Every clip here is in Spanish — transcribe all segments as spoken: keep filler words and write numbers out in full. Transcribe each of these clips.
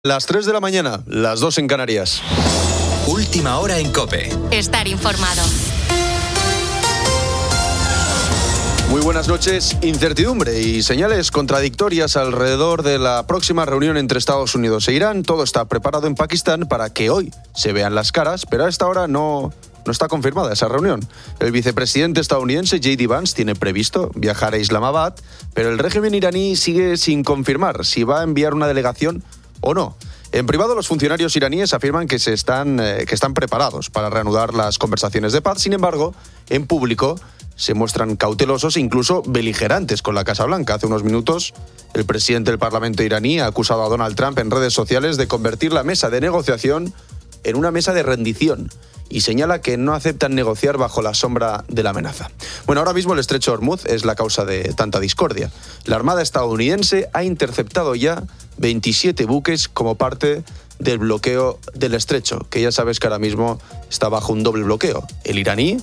Las tres de la mañana, las dos en Canarias. Última hora en COPE. Estar informado. Muy buenas noches. Incertidumbre y señales contradictorias alrededor de la próxima reunión entre Estados Unidos e Irán. Todo está preparado en Pakistán para que hoy se vean las caras, pero a esta hora no, no está confirmada esa reunión. El vicepresidente estadounidense J D Vance tiene previsto viajar a Islamabad, pero el régimen iraní sigue sin confirmar si va a enviar una delegación o no. En privado, los funcionarios iraníes afirman que, se están, eh, que están preparados para reanudar las conversaciones de paz. Sin embargo, en público se muestran cautelosos e incluso beligerantes con la Casa Blanca. Hace unos minutos, el presidente del Parlamento iraní ha acusado a Donald Trump en redes sociales de convertir la mesa de negociación en una mesa de rendición y señala que no aceptan negociar bajo la sombra de la amenaza. Bueno, ahora mismo el estrecho de Hormuz es la causa de tanta discordia. La Armada estadounidense ha interceptado ya veintisiete buques como parte del bloqueo del estrecho, que ya sabes que ahora mismo está bajo un doble bloqueo, el iraní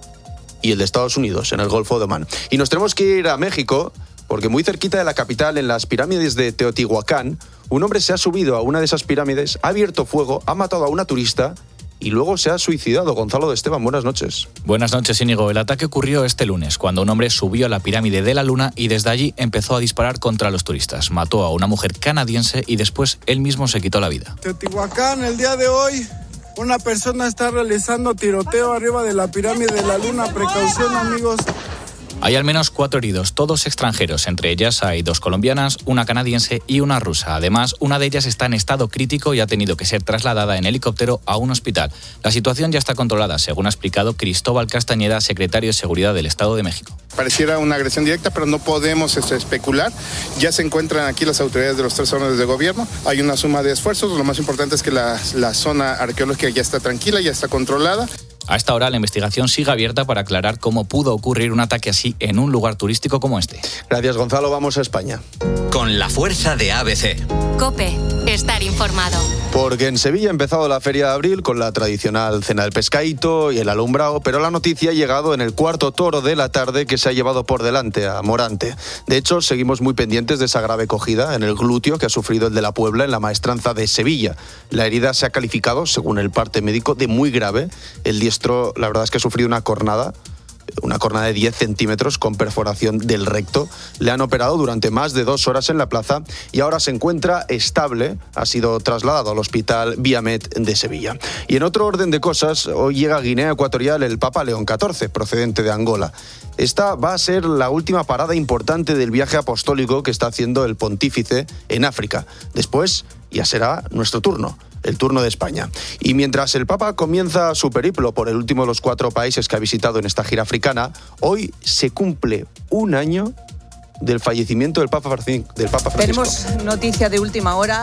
y el de Estados Unidos, en el Golfo de Omán. Y nos tenemos que ir a México, porque muy cerquita de la capital, en las pirámides de Teotihuacán, un hombre se ha subido a una de esas pirámides, ha abierto fuego, ha matado a una turista y luego se ha suicidado. Gonzalo de Esteban, buenas noches. Buenas noches, Íñigo. El ataque ocurrió este lunes, cuando un hombre subió a la pirámide de la Luna y desde allí empezó a disparar contra los turistas. Mató a una mujer canadiense y después él mismo se quitó la vida. Teotihuacán, el día de hoy, una persona está realizando tiroteo arriba de la pirámide de la Luna. Precaución, amigos. Hay al menos cuatro heridos, todos extranjeros. Entre ellas hay dos colombianas, una canadiense y una rusa. Además, una de ellas está en estado crítico y ha tenido que ser trasladada en helicóptero a un hospital. La situación ya está controlada, según ha explicado Cristóbal Castañeda, secretario de Seguridad del Estado de México. Pareciera una agresión directa, pero no podemos este, especular. Ya se encuentran aquí las autoridades de los tres órdenes de gobierno. Hay una suma de esfuerzos. Lo más importante es que la, la zona arqueológica ya está tranquila, ya está controlada. A esta hora la investigación sigue abierta para aclarar cómo pudo ocurrir un ataque así en un lugar turístico como este. Gracias, Gonzalo. Vamos a España. Con la fuerza de A B C. COPE. Estar informado. Porque en Sevilla ha empezado la Feria de Abril con la tradicional cena del pescadito y el alumbrado, pero la noticia ha llegado en el cuarto toro de la tarde que se ha llevado por delante a Morante. De hecho, seguimos muy pendientes de esa grave cogida en el glúteo que ha sufrido el de la Puebla en la Maestranza de Sevilla. La herida se ha calificado, según el parte médico, de muy grave. El diestro, la verdad es que ha sufrido una cornada, una cornada de diez centímetros con perforación del recto. Le han operado durante más de dos horas en la plaza y ahora se encuentra estable. Ha sido trasladado al Hospital Viamed de Sevilla. Y en otro orden de cosas, hoy llega a Guinea Ecuatorial el Papa León catorce, procedente de Angola. Esta va a ser la última parada importante del viaje apostólico que está haciendo el pontífice en África. Después ya será nuestro turno. El turno de España. Y mientras el Papa comienza su periplo por el último de los cuatro países que ha visitado en esta gira africana, hoy se cumple un año del fallecimiento del Papa, del Papa Francisco. Tenemos noticia de última hora.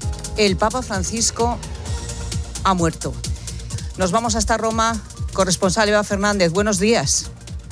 El Papa Francisco ha muerto. Nos vamos hasta Roma. Corresponsal Eva Fernández, buenos días.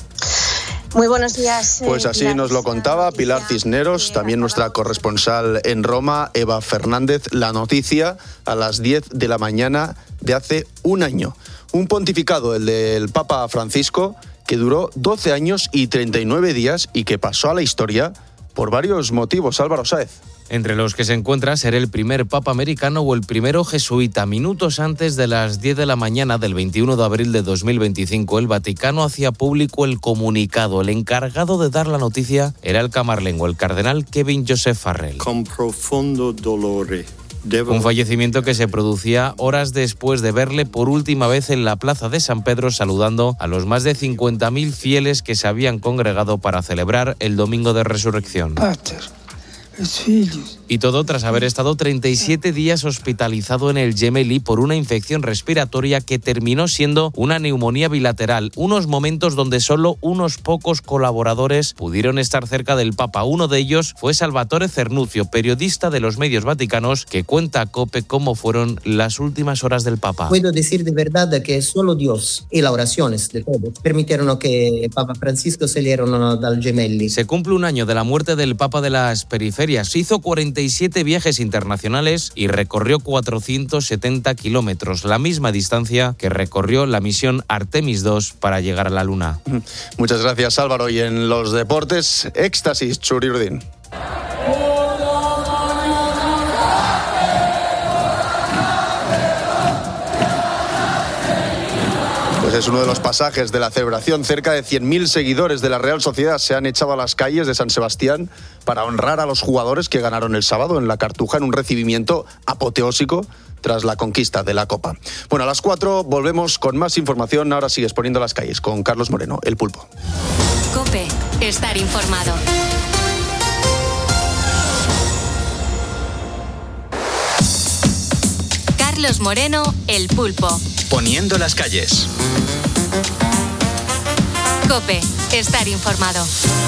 Muy buenos días. Pues así nos lo contaba Pilar Cisneros, también nuestra corresponsal en Roma, Eva Fernández. La noticia a las diez de la mañana de hace un año. Un pontificado, el del Papa Francisco, que duró doce años y treinta y nueve días y que pasó a la historia por varios motivos. Álvaro Sáez. Entre los que se encuentra ser el primer papa americano o el primero jesuita. Minutos antes de las diez de la mañana del veintiuno de abril de dos mil veinticinco, el Vaticano hacía público el comunicado. El encargado de dar la noticia era el camarlengo, el cardenal Kevin Joseph Farrell. Con profundo dolore. Un fallecimiento que se producía horas después de verle por última vez en la plaza de San Pedro saludando a los más de cincuenta mil fieles que se habían congregado para celebrar el Domingo de Resurrección. Pater. Y todo tras haber estado treinta y siete días hospitalizado en el Gemelli por una infección respiratoria que terminó siendo una neumonía bilateral. Unos momentos donde solo unos pocos colaboradores pudieron estar cerca del Papa. Uno de ellos fue Salvatore Cernuzio, periodista de los medios vaticanos, que cuenta a COPE cómo fueron las últimas horas del Papa. Puedo decir de verdad que solo Dios y las oraciones de todos permitieron que el Papa Francisco saliera del Gemelli. Se cumple un año de la muerte del Papa de las periferias. Hizo cuarenta y siete viajes internacionales y recorrió cuatrocientos setenta kilómetros, la misma distancia que recorrió la misión Artemis dos para llegar a la Luna. Muchas gracias, Álvaro. Y en los deportes, éxtasis, Churi Urdin. es uno de los pasajes de la celebración. Cerca de cien mil seguidores de la Real Sociedad se han echado a las calles de San Sebastián para honrar a los jugadores que ganaron el sábado en la Cartuja en un recibimiento apoteósico tras la conquista de la Copa. Bueno, a las cuatro volvemos con más información. Ahora sigues poniendo las calles con Carlos Moreno, El Pulpo. COPE, estar informado. Carlos Moreno, El Pulpo. Poniendo las calles. COPE, estar informado.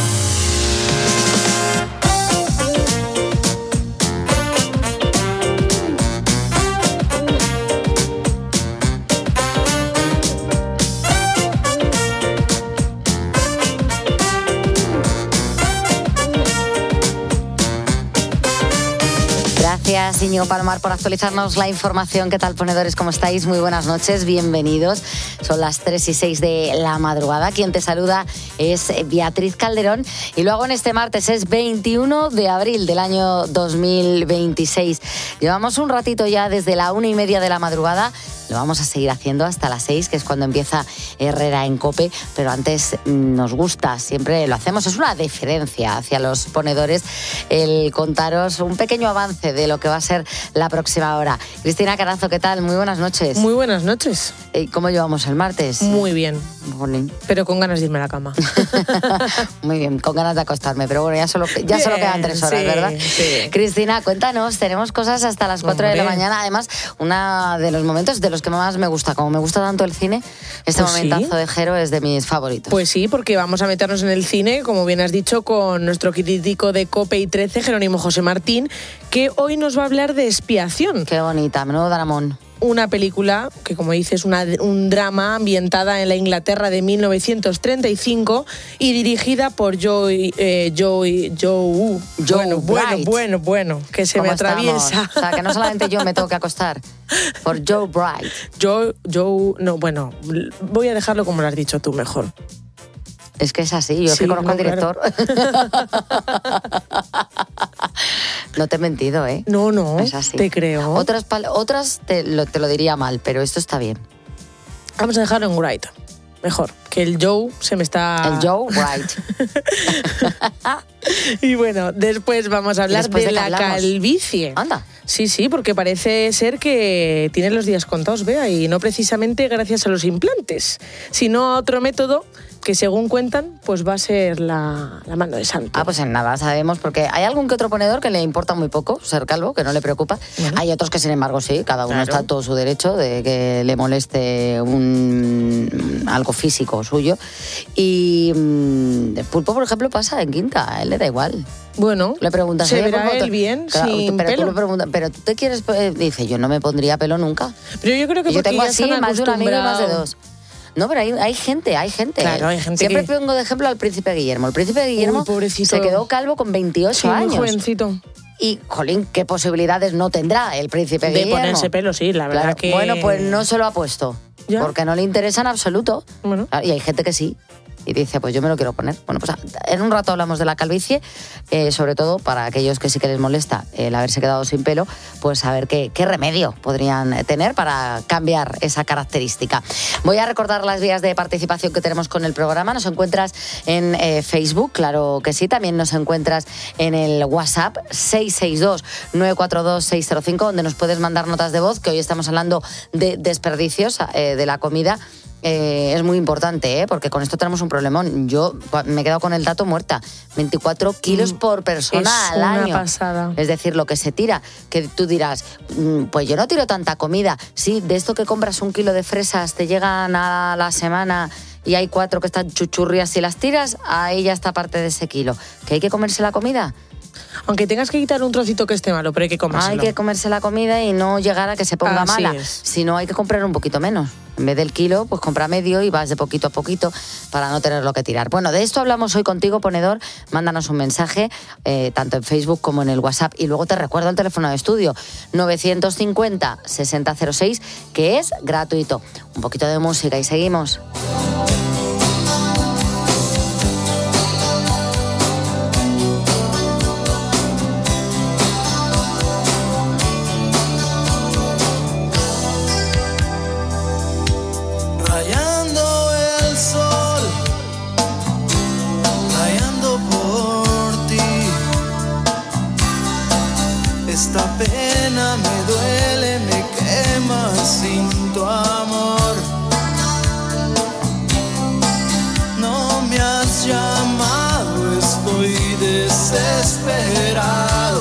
Gracias, Íñigo Palomar, por actualizarnos la información. ¿Qué tal, ponedores? ¿Cómo estáis? Muy buenas noches, bienvenidos. Son las tres y seis de la madrugada. Quien te saluda es Beatriz Calderón y lo hago en este martes, es veintiuno de abril del año dos mil veintiséis. Llevamos un ratito ya desde la una y media de la madrugada. Lo vamos a seguir haciendo hasta las seis, que es cuando empieza Herrera en COPE, pero antes nos gusta, siempre lo hacemos, es una deferencia hacia los ponedores el contaros un pequeño avance de lo que va a ser la próxima hora. Cristina Carazo, ¿qué tal? Muy buenas noches. Muy buenas noches. ¿Cómo llevamos el martes? Muy bien. Morning. Pero con ganas de irme a la cama. Muy bien, con ganas de acostarme, pero bueno, ya solo, ya bien, solo quedan tres horas, sí, ¿verdad? Sí. Cristina, cuéntanos, tenemos cosas hasta las cuatro Hombre. de la mañana, además, uno de los momentos de los que más me gusta, como me gusta tanto el cine, este pues momentazo sí. de Jero es de mis favoritos. Pues sí, porque vamos a meternos en el cine, como bien has dicho, con nuestro crítico de COPE y trece, Jerónimo José Martín, que hoy nos va a hablar de Expiación. Qué bonita, menudo dramón. Una película que, como dices, una, un drama ambientada en la Inglaterra de mil novecientos treinta y cinco y dirigida por Joe... Eh, Joe... Joe... Joe bueno, bueno, bueno, bueno, que se me atraviesa. Estamos? O sea, que no solamente yo me tengo que acostar. Por Joe Bright. Joe... Joe... No, bueno, voy a dejarlo como lo has dicho tú mejor. Es que es así, yo sí, es que conozco no, al director. Claro. No te he mentido, ¿eh? No, no, es así. Te creo. Otras, otras te, lo, te lo diría mal, pero esto está bien. Vamos a dejarlo en Wright. Mejor, que el Joe se me está... El Joe Wright. Y bueno, después vamos a hablar de, de la hablamos? calvicie. Anda. Sí, sí, porque parece ser que tiene los días contados, Bea, y no precisamente gracias a los implantes, sino a otro método que, según cuentan, pues va a ser la, la mano de santo. Ah, pues en nada, sabemos, porque hay algún que otro ponedor que le importa muy poco ser calvo, que no le preocupa. Uh-huh. Hay otros que, sin embargo, sí, cada uno claro. está en todo su derecho de que le moleste un algo físico suyo. Y el Pulpo, por ejemplo, pasa en quinta, a él le da igual. Bueno, le preguntas, se verá él bien, claro, sin pero pelo. Tú le preguntas, pero tú te quieres, dice, yo no me pondría pelo nunca. Pero yo creo que yo tengo ya así más de un amigo y más de dos. No, pero hay, hay gente, hay gente. Claro, hay gente Siempre que... pongo de ejemplo al príncipe Guillermo. El príncipe Guillermo Uy, se quedó calvo con veintiocho sí, años. Muy jovencito. Y, jolín, ¿qué posibilidades no tendrá el príncipe de Guillermo? De ponerse pelo, sí, la verdad claro. que... Bueno, pues no se lo ha puesto. ¿Ya? Porque no le interesa en absoluto. Bueno. Y hay gente que sí. Y dice, pues yo me lo quiero poner. Bueno, pues en un rato hablamos de la calvicie, eh, sobre todo para aquellos que sí que les molesta el haberse quedado sin pelo, pues a ver qué, qué remedio podrían tener para cambiar esa característica. Voy a recordar las vías de participación que tenemos con el programa. Nos encuentras en eh, Facebook, claro que sí. También nos encuentras en el WhatsApp seis seis dos, nueve cuatro dos, seis cero cinco, donde nos puedes mandar notas de voz, que hoy estamos hablando de desperdicios eh, de la comida. Eh, es muy importante, ¿eh? Porque con esto tenemos un problemón. Yo me he quedado con el dato muerta. veinticuatro kilos por persona es al año. Es una pasada. Es decir, lo que se tira. Que tú dirás, pues yo no tiro tanta comida. Sí, de esto que compras un kilo de fresas, te llegan a la semana y hay cuatro que están chuchurrias. Si las tiras, ahí ya está parte de ese kilo. ¿Que hay que comerse la comida? Aunque tengas que quitar un trocito que esté malo, pero hay que comérselo. Hay que comerse la comida y no llegar a que se ponga Así mala. Es. Si no, hay que comprar un poquito menos. En vez del kilo, pues compra medio y vas de poquito a poquito para no tener lo que tirar. Bueno, de esto hablamos hoy contigo, ponedor. Mándanos un mensaje, eh, tanto en Facebook como en el WhatsApp. Y luego te recuerdo el teléfono de estudio, novecientos cincuenta, sesenta cero seis, que es gratuito. Un poquito de música y seguimos. Rayando vida me duele, me quema sin tu amor. No me has llamado, estoy desesperado.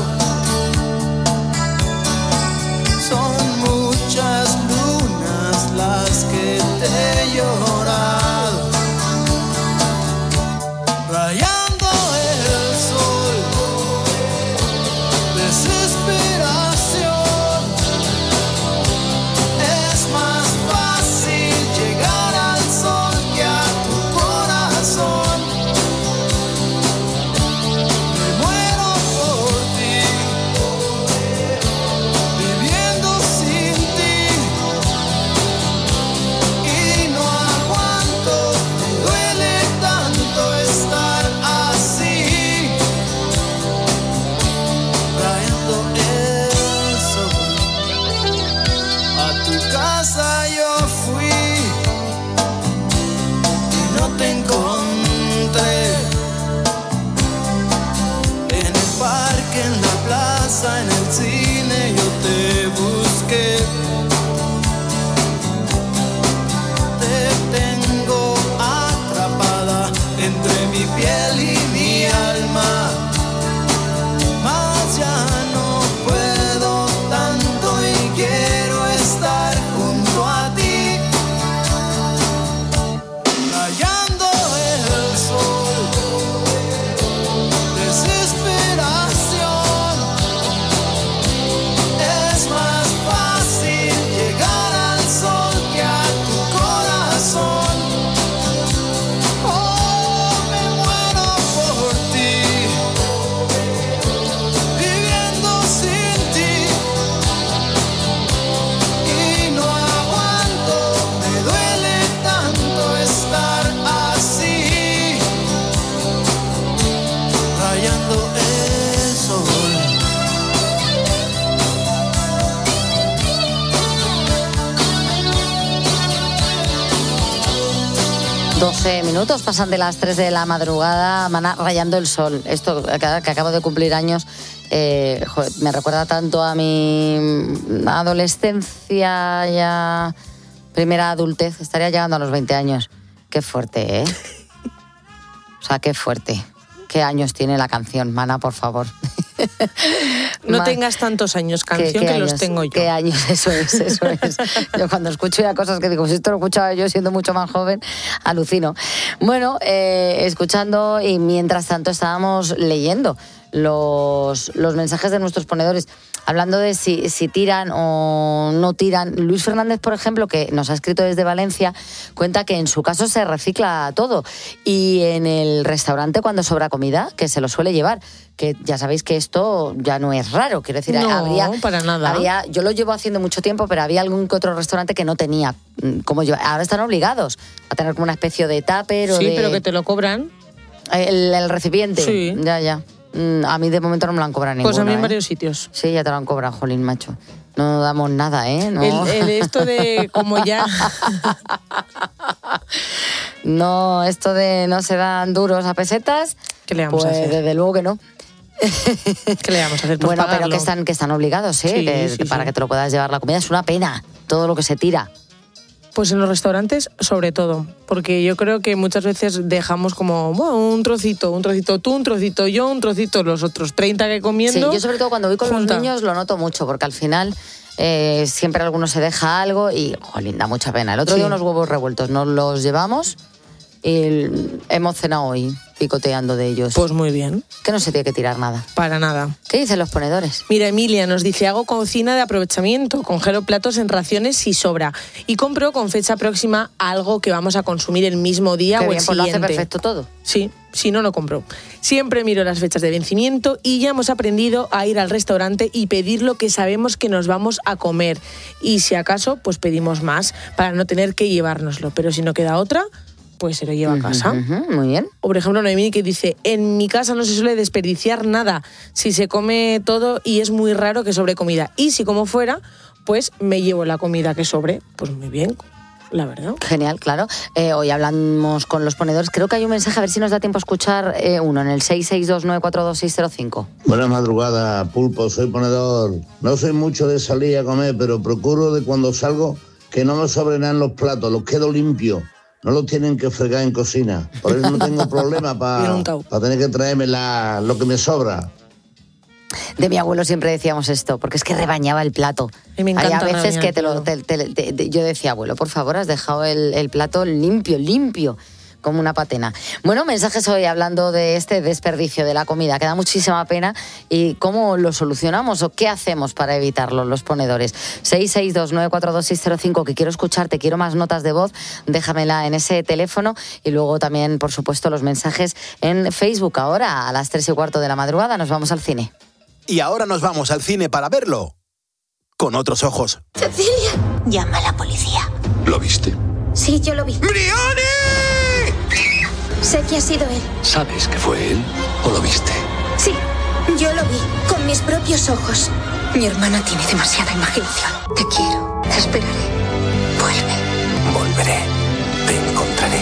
Son muchas lunas las que te he llorado, rayando el sol, desesperación. Es más fácil llegar al sol que a tu corazón. Me muero por ti, viviendo sin ti, y no aguanto, me duele tanto estar así, trayendo el sol. A tu casa yo fui y no te encontré. En el parque, en la plaza, en el cine yo te busqué. Te tengo atrapada entre mi piel y mi alma, mas ya no puedo tanto y quiero estar junto a ti, rayando el sol, desesperación. Es más fácil llegar al sol que a tu corazón. Oh, me muero por ti, viviendo sin ti, y no aguanto, me duele tanto estar así, rayando el sol. doce minutos pasan de las tres de la madrugada, Maná, rayando el sol. Esto que, que acabo de cumplir años, eh, joder, me recuerda tanto a mi adolescencia, ya primera adultez. Estaría llegando a los veinte años. Qué fuerte, ¿eh? O sea, qué fuerte. ¿Qué años tiene la canción, Mana, por favor? No Ma- tengas tantos años, canción, ¿Qué- qué que años? los tengo yo. ¿Qué años? Eso es, eso es. Yo cuando escucho ya cosas que digo, si esto lo escuchaba yo siendo mucho más joven, alucino. Bueno, eh, escuchando y mientras tanto estábamos leyendo los, los mensajes de nuestros ponedores, hablando de si, si tiran o no tiran. Luis Fernández, por ejemplo, que nos ha escrito desde Valencia, cuenta que en su caso se recicla todo. Y en el restaurante, cuando sobra comida, que se lo suele llevar. Que ya sabéis que esto ya no es raro. Quiero decir, No, habría, para nada. había, yo lo llevo haciendo mucho tiempo, pero había algún que otro restaurante que no tenía mm, como yo. Ahora están obligados a tener como una especie de tupper o Sí, de... pero que te lo cobran. El, el recipiente. Sí. Ya, ya. Mm, A mí de momento no me lo han cobrado ninguno. Pues a mí en ¿eh? varios sitios. Sí, ya te lo han cobrado, jolín, macho. No damos nada, ¿eh? No. El, el esto de como ya... No, esto de no se dan duros a pesetas, ¿Qué le vamos pues a hacer? desde luego que no. ¿Qué le vamos a hacer? Pues Bueno, pero pagarlo. que están, que están obligados, ¿eh? Sí, que, sí, que para sí. que te lo puedas llevar la comida. Es una pena todo lo que se tira. Pues en los restaurantes, sobre todo, porque yo creo que muchas veces dejamos como bueno, un trocito, un trocito tú, un trocito yo, un trocito los otros treinta que comiendo. Sí, yo sobre todo cuando voy con junta. los niños lo noto mucho, porque al final eh, siempre alguno se deja algo y, jolín, da mucha pena. El otro Sí. día unos huevos revueltos nos los llevamos y hemos cenado hoy picoteando de ellos. Pues muy bien. Que no se tiene que tirar nada. Para nada. ¿Qué dicen los ponedores? Mira, Emilia nos dice, hago cocina de aprovechamiento, congelo platos en raciones si sobra y compro con fecha próxima algo que vamos a consumir el mismo día Qué o bien, el pues lo hace siguiente. perfecto todo. Sí, si no, no compro. Siempre miro las fechas de vencimiento y ya hemos aprendido a ir al restaurante y pedir lo que sabemos que nos vamos a comer. Y si acaso, pues pedimos más para no tener que llevárnoslo. Pero si no queda otra, pues se lo lleva a casa. Ujú, ujú, muy bien. O por ejemplo, Noemí que dice, en mi casa no se suele desperdiciar nada. Si se come todo y es muy raro que sobre comida. Y si como fuera, pues me llevo la comida que sobre. Pues muy bien. la verdad. Genial, claro. Eh, hoy hablamos con los ponedores. Creo que hay un mensaje, a ver si nos da tiempo a escuchar eh, uno en el seis seis dos nueve cuatro dos seis cero cinco. Buenas madrugadas, Pulpo, soy ponedor. No soy mucho de salir a comer, pero procuro de cuando salgo que no me sobren nada en los platos, los quedo limpios. No los tienen que fregar en cocina. Por eso no tengo problema para pa tener que traerme la, lo que me sobra. De mi abuelo siempre decíamos esto, porque es que rebañaba el plato. Me encanta. Hay a veces que te lo, te, te, te, te, yo decía, abuelo, por favor, has dejado el, el plato limpio, limpio, como una patena. Bueno, mensajes hoy hablando de este desperdicio de la comida, que da muchísima pena. ¿Y cómo lo solucionamos o qué hacemos para evitarlo, los ponedores? seis seis dos nueve cuatro dos seis cero cinco, que quiero escucharte, quiero más notas de voz, déjamela en ese teléfono. Y luego también, por supuesto, los mensajes en Facebook. Ahora, a las tres y cuarto de la madrugada, nos vamos al cine. Y ahora nos vamos al cine para verlo con otros ojos. Cecilia, llama a la policía. ¿Lo viste? Sí, yo lo vi. ¡Brioni! Sé que ha sido él. ¿Sabes que fue él o lo viste? Sí, yo lo vi con mis propios ojos. Mi hermana tiene demasiada imaginación. Te quiero, te esperaré. Vuelve. Volveré. Te encontraré.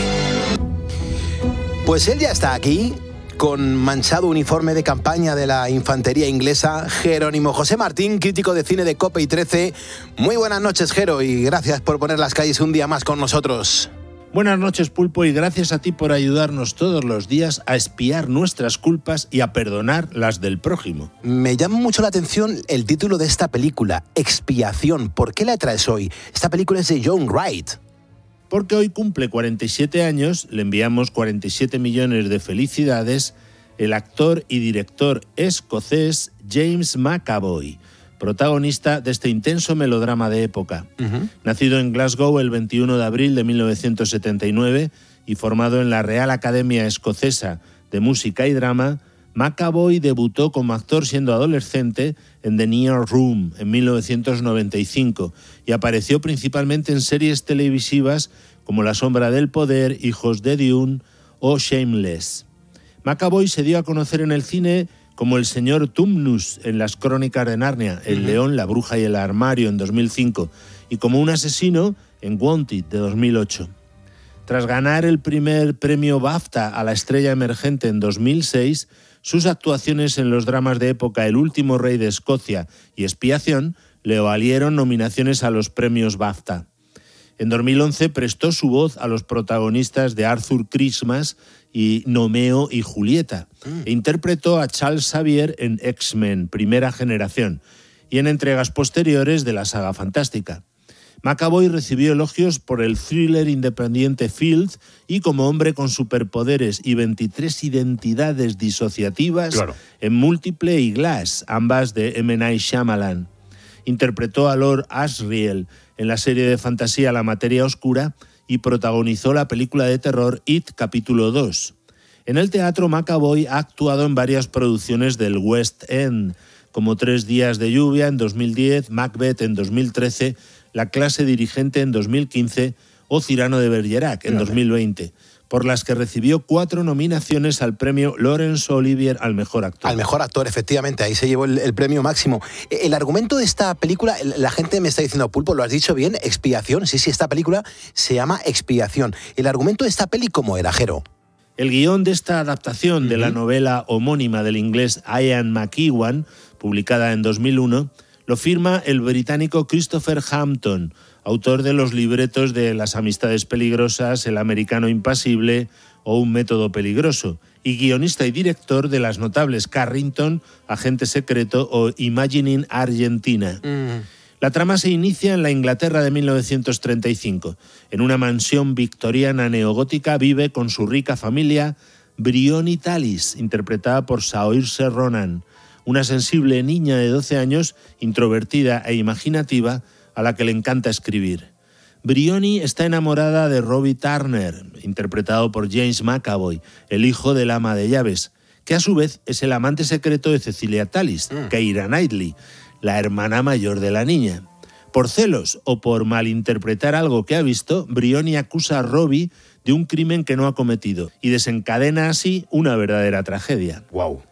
Pues él ya está aquí, con manchado uniforme de campaña de la infantería inglesa, Jerónimo José Martín, crítico de cine de COPE y trece. Muy buenas noches, Jero, y gracias por poner las calles un día más con nosotros. Buenas noches, Pulpo, y gracias a ti por ayudarnos todos los días a expiar nuestras culpas y a perdonar las del prójimo. Me llama mucho la atención el título de esta película, Expiación. ¿Por qué la traes hoy? Esta película es de John Wright. Porque hoy cumple cuarenta y siete años, le enviamos cuarenta y siete millones de felicidades, el actor y director escocés James McAvoy, protagonista de este intenso melodrama de época. Uh-huh. Nacido en Glasgow el veintiuno de abril de mil novecientos setenta y nueve y formado en la Real Academia Escocesa de Música y Drama, McAvoy debutó como actor siendo adolescente en The Near Room en mil novecientos noventa y cinco y apareció principalmente en series televisivas como La sombra del poder, Hijos de Dune o Shameless. McAvoy se dio a conocer en el cine como el señor Tumnus en Las Crónicas de Narnia, El uh-huh. León, la Bruja y el Armario en dos mil cinco y como un asesino en Wanted de dos mil ocho. Tras ganar el primer premio BAFTA a la estrella emergente en dos mil seis, sus actuaciones en los dramas de época El último rey de Escocia y Expiación le valieron nominaciones a los premios BAFTA. En dos mil once prestó su voz a los protagonistas de Arthur Christmas y Nomeo y Julieta, mm. e interpretó a Charles Xavier en X-Men, Primera Generación, y en entregas posteriores de la saga fantástica. McAvoy recibió elogios por el thriller independiente Field y como hombre con superpoderes y veintitrés identidades disociativas claro. en Múltiple y Glass, ambas de M. Night Shyamalan. Interpretó a Lord Asriel en la serie de fantasía La materia oscura y protagonizó la película de terror It capítulo dos. En el teatro, McAvoy ha actuado en varias producciones del West End, como Tres días de lluvia en dos mil diez, Macbeth en dos mil trece, La clase dirigente en dos mil quince o Cyrano de Bergerac en dos mil veinte, por las que recibió cuatro nominaciones al premio Laurence Olivier al mejor actor. Al mejor actor, efectivamente, ahí se llevó el, el premio máximo. El argumento de esta película, la gente me está diciendo, Pulpo, lo has dicho bien, Expiación, sí, sí, esta película se llama Expiación. El argumento de esta peli, ¿cómo era, Jero? El guión de esta adaptación uh-huh. de la novela homónima del inglés Ian McEwan, publicada en dos mil uno, lo firma el británico Christopher Hampton, autor de los libretos de Las amistades peligrosas, El americano impasible o Un método peligroso, y guionista y director de las notables Carrington, Agente secreto o Imagining Argentina. Mm. La trama se inicia en la Inglaterra de mil novecientos treinta y cinco. En una mansión victoriana neogótica vive con su rica familia Brioni Tallis, interpretada por Saoirse Ronan, una sensible niña de doce años, introvertida e imaginativa, a la que le encanta escribir. Brioni está enamorada de Robbie Turner, interpretado por James McAvoy, el hijo del ama de llaves, que a su vez es el amante secreto de Cecilia Tallis, mm. Keira Knightley, la hermana mayor de la niña. Por celos o por malinterpretar algo que ha visto, Brioni acusa a Robbie de un crimen que no ha cometido y desencadena así una verdadera tragedia. Wow.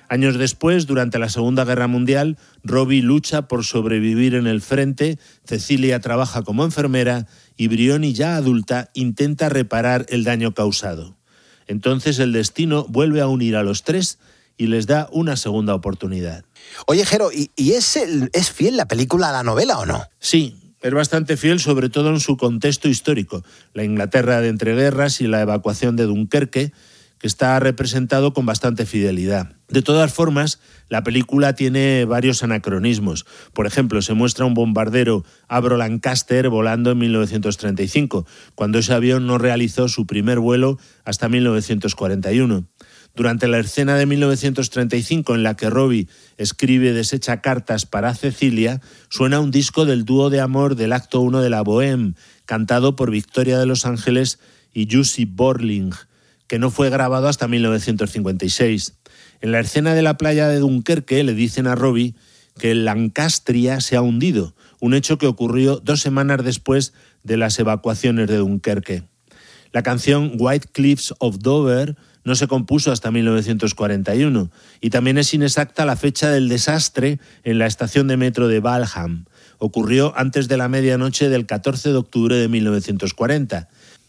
Años después, durante la Segunda Guerra Mundial, Robbie lucha por sobrevivir en el frente, Cecilia trabaja como enfermera y Brioni, ya adulta, intenta reparar el daño causado. Entonces el destino vuelve a unir a los tres y les da una segunda oportunidad. Oye, Jero, ¿y, y es, el, es fiel la película a la novela o no? Sí, es bastante fiel, sobre todo en su contexto histórico, la Inglaterra de entreguerras y la evacuación de Dunkerque, que está representado con bastante fidelidad. De todas formas, la película tiene varios anacronismos. Por ejemplo, se muestra un bombardero Avro Lancaster volando en mil novecientos treinta y cinco, cuando ese avión no realizó su primer vuelo hasta mil novecientos cuarenta y uno. Durante la escena de mil novecientos treinta y cinco en la que Robbie escribe y desecha cartas para Cecilia, suena un disco del dúo de amor del acto uno de la Bohème, cantado por Victoria de Los Ángeles y Jussi Björling, que no fue grabado hasta mil novecientos cincuenta y seis. En la escena de la playa de Dunkerque le dicen a Robbie que el Lancastria se ha hundido, un hecho que ocurrió dos semanas después de las evacuaciones de Dunkerque. La canción White Cliffs of Dover no se compuso hasta mil novecientos cuarenta y uno y también es inexacta la fecha del desastre en la estación de metro de Waltham. Ocurrió antes de la medianoche del catorce de octubre de mil novecientos cuarenta.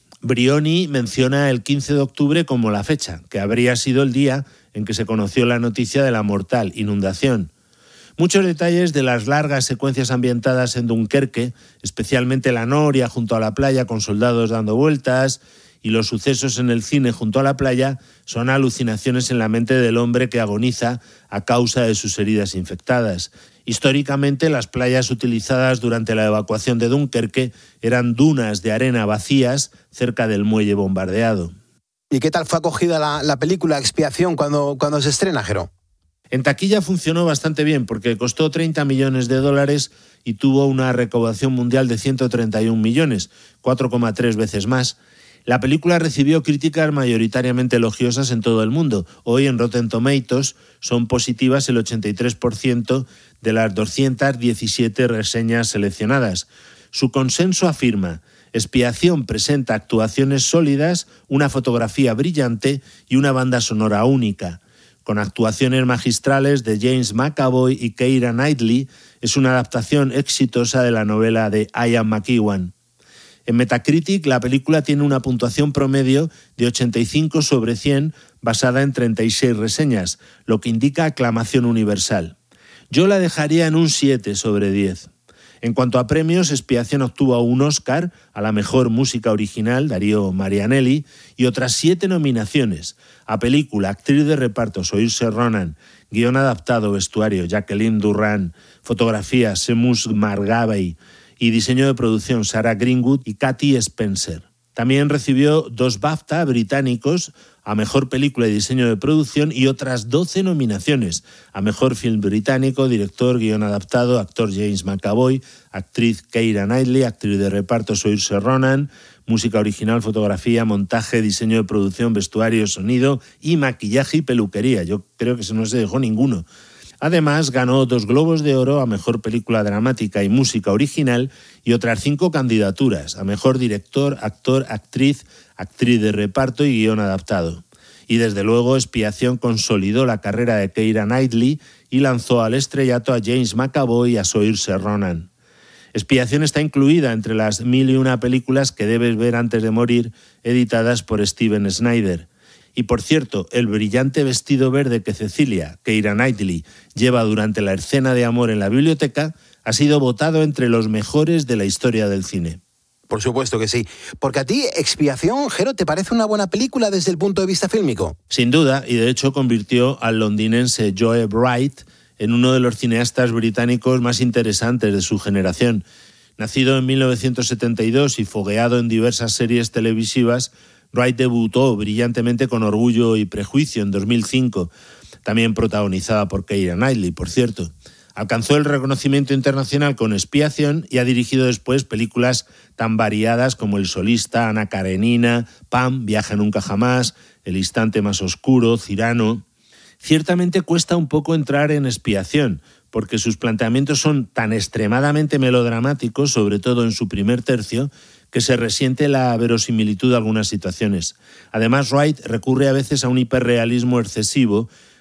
Brioni menciona el quince de octubre como la fecha, que habría sido el día en que se conoció la noticia de la mortal inundación. Muchos detalles de las largas secuencias ambientadas en Dunkerque, especialmente la noria junto a la playa con soldados dando vueltas y los sucesos en el cine junto a la playa, son alucinaciones en la mente del hombre que agoniza a causa de sus heridas infectadas. Históricamente, las playas utilizadas durante la evacuación de Dunkerque eran dunas de arena vacías cerca del muelle bombardeado. ¿Y qué tal fue acogida la, la película Expiación cuando, cuando se estrena, Jero? En taquilla funcionó bastante bien porque costó treinta millones de dólares y tuvo una recaudación mundial de ciento treinta y un millones, cuatro coma tres veces más. La película recibió críticas mayoritariamente elogiosas en todo el mundo. Hoy en Rotten Tomatoes son positivas el ochenta y tres por ciento de las doscientas diecisiete reseñas seleccionadas. Su consenso afirma: Expiación presenta actuaciones sólidas, una fotografía brillante y una banda sonora única. Con actuaciones magistrales de James McAvoy y Keira Knightley, es una adaptación exitosa de la novela de Ian McEwan. En Metacritic, la película tiene una puntuación promedio de ochenta y cinco sobre cien, basada en treinta y seis reseñas, lo que indica aclamación universal. Yo la dejaría en un siete sobre diez. En cuanto a premios, Expiación obtuvo un Oscar a la mejor música original, Darío Marianelli, y otras siete nominaciones: a película, actriz de reparto, Saoirse Ronan, guión adaptado, vestuario, Jacqueline Durran, fotografía, Seamus Margavey, y diseño de producción, Sarah Greenwood y Katy Spencer. También recibió dos BAFTA británicos a Mejor Película y Diseño de Producción y otras doce nominaciones a Mejor Film Británico, Director, Guión Adaptado, Actor James McAvoy, Actriz Keira Knightley, Actriz de Reparto Saoirse Ronan, Música Original, Fotografía, Montaje, Diseño de Producción, Vestuario, Sonido y Maquillaje y Peluquería. Yo creo que no se dejó ninguno. Además, ganó dos Globos de Oro a Mejor Película Dramática y Música Original y otras cinco candidaturas a Mejor Director, Actor, Actriz, Actriz de Reparto y Guión Adaptado. Y desde luego, Expiación consolidó la carrera de Keira Knightley y lanzó al estrellato a James McAvoy y a Saoirse Ronan. Expiación está incluida entre las mil y una películas que debes ver antes de morir, editadas por Steven Snyder. Y por cierto, el brillante vestido verde que Cecilia, Keira Knightley, lleva durante la escena de amor en la biblioteca ha sido votado entre los mejores de la historia del cine. Por supuesto que sí. Porque a ti, Expiación, Jero, ¿te parece una buena película desde el punto de vista fílmico? Sin duda, y de hecho convirtió al londinense Joe Bright en uno de los cineastas británicos más interesantes de su generación. Nacido en mil novecientos setenta y dos y fogueado en diversas series televisivas, Wright debutó brillantemente con Orgullo y Prejuicio en dos mil cinco, también protagonizada por Keira Knightley, por cierto. Alcanzó el reconocimiento internacional con Expiación y ha dirigido después películas tan variadas como El solista, Ana Karenina, Pam, Viaje nunca jamás, El instante más oscuro, Cyrano. Ciertamente cuesta un poco entrar en Expiación, porque sus planteamientos son tan extremadamente melodramáticos, sobre todo en su primer tercio, que se resiente la verosimilitud de algunas situaciones. Además, Wright recurre a veces a un hiperrealismo excesivo,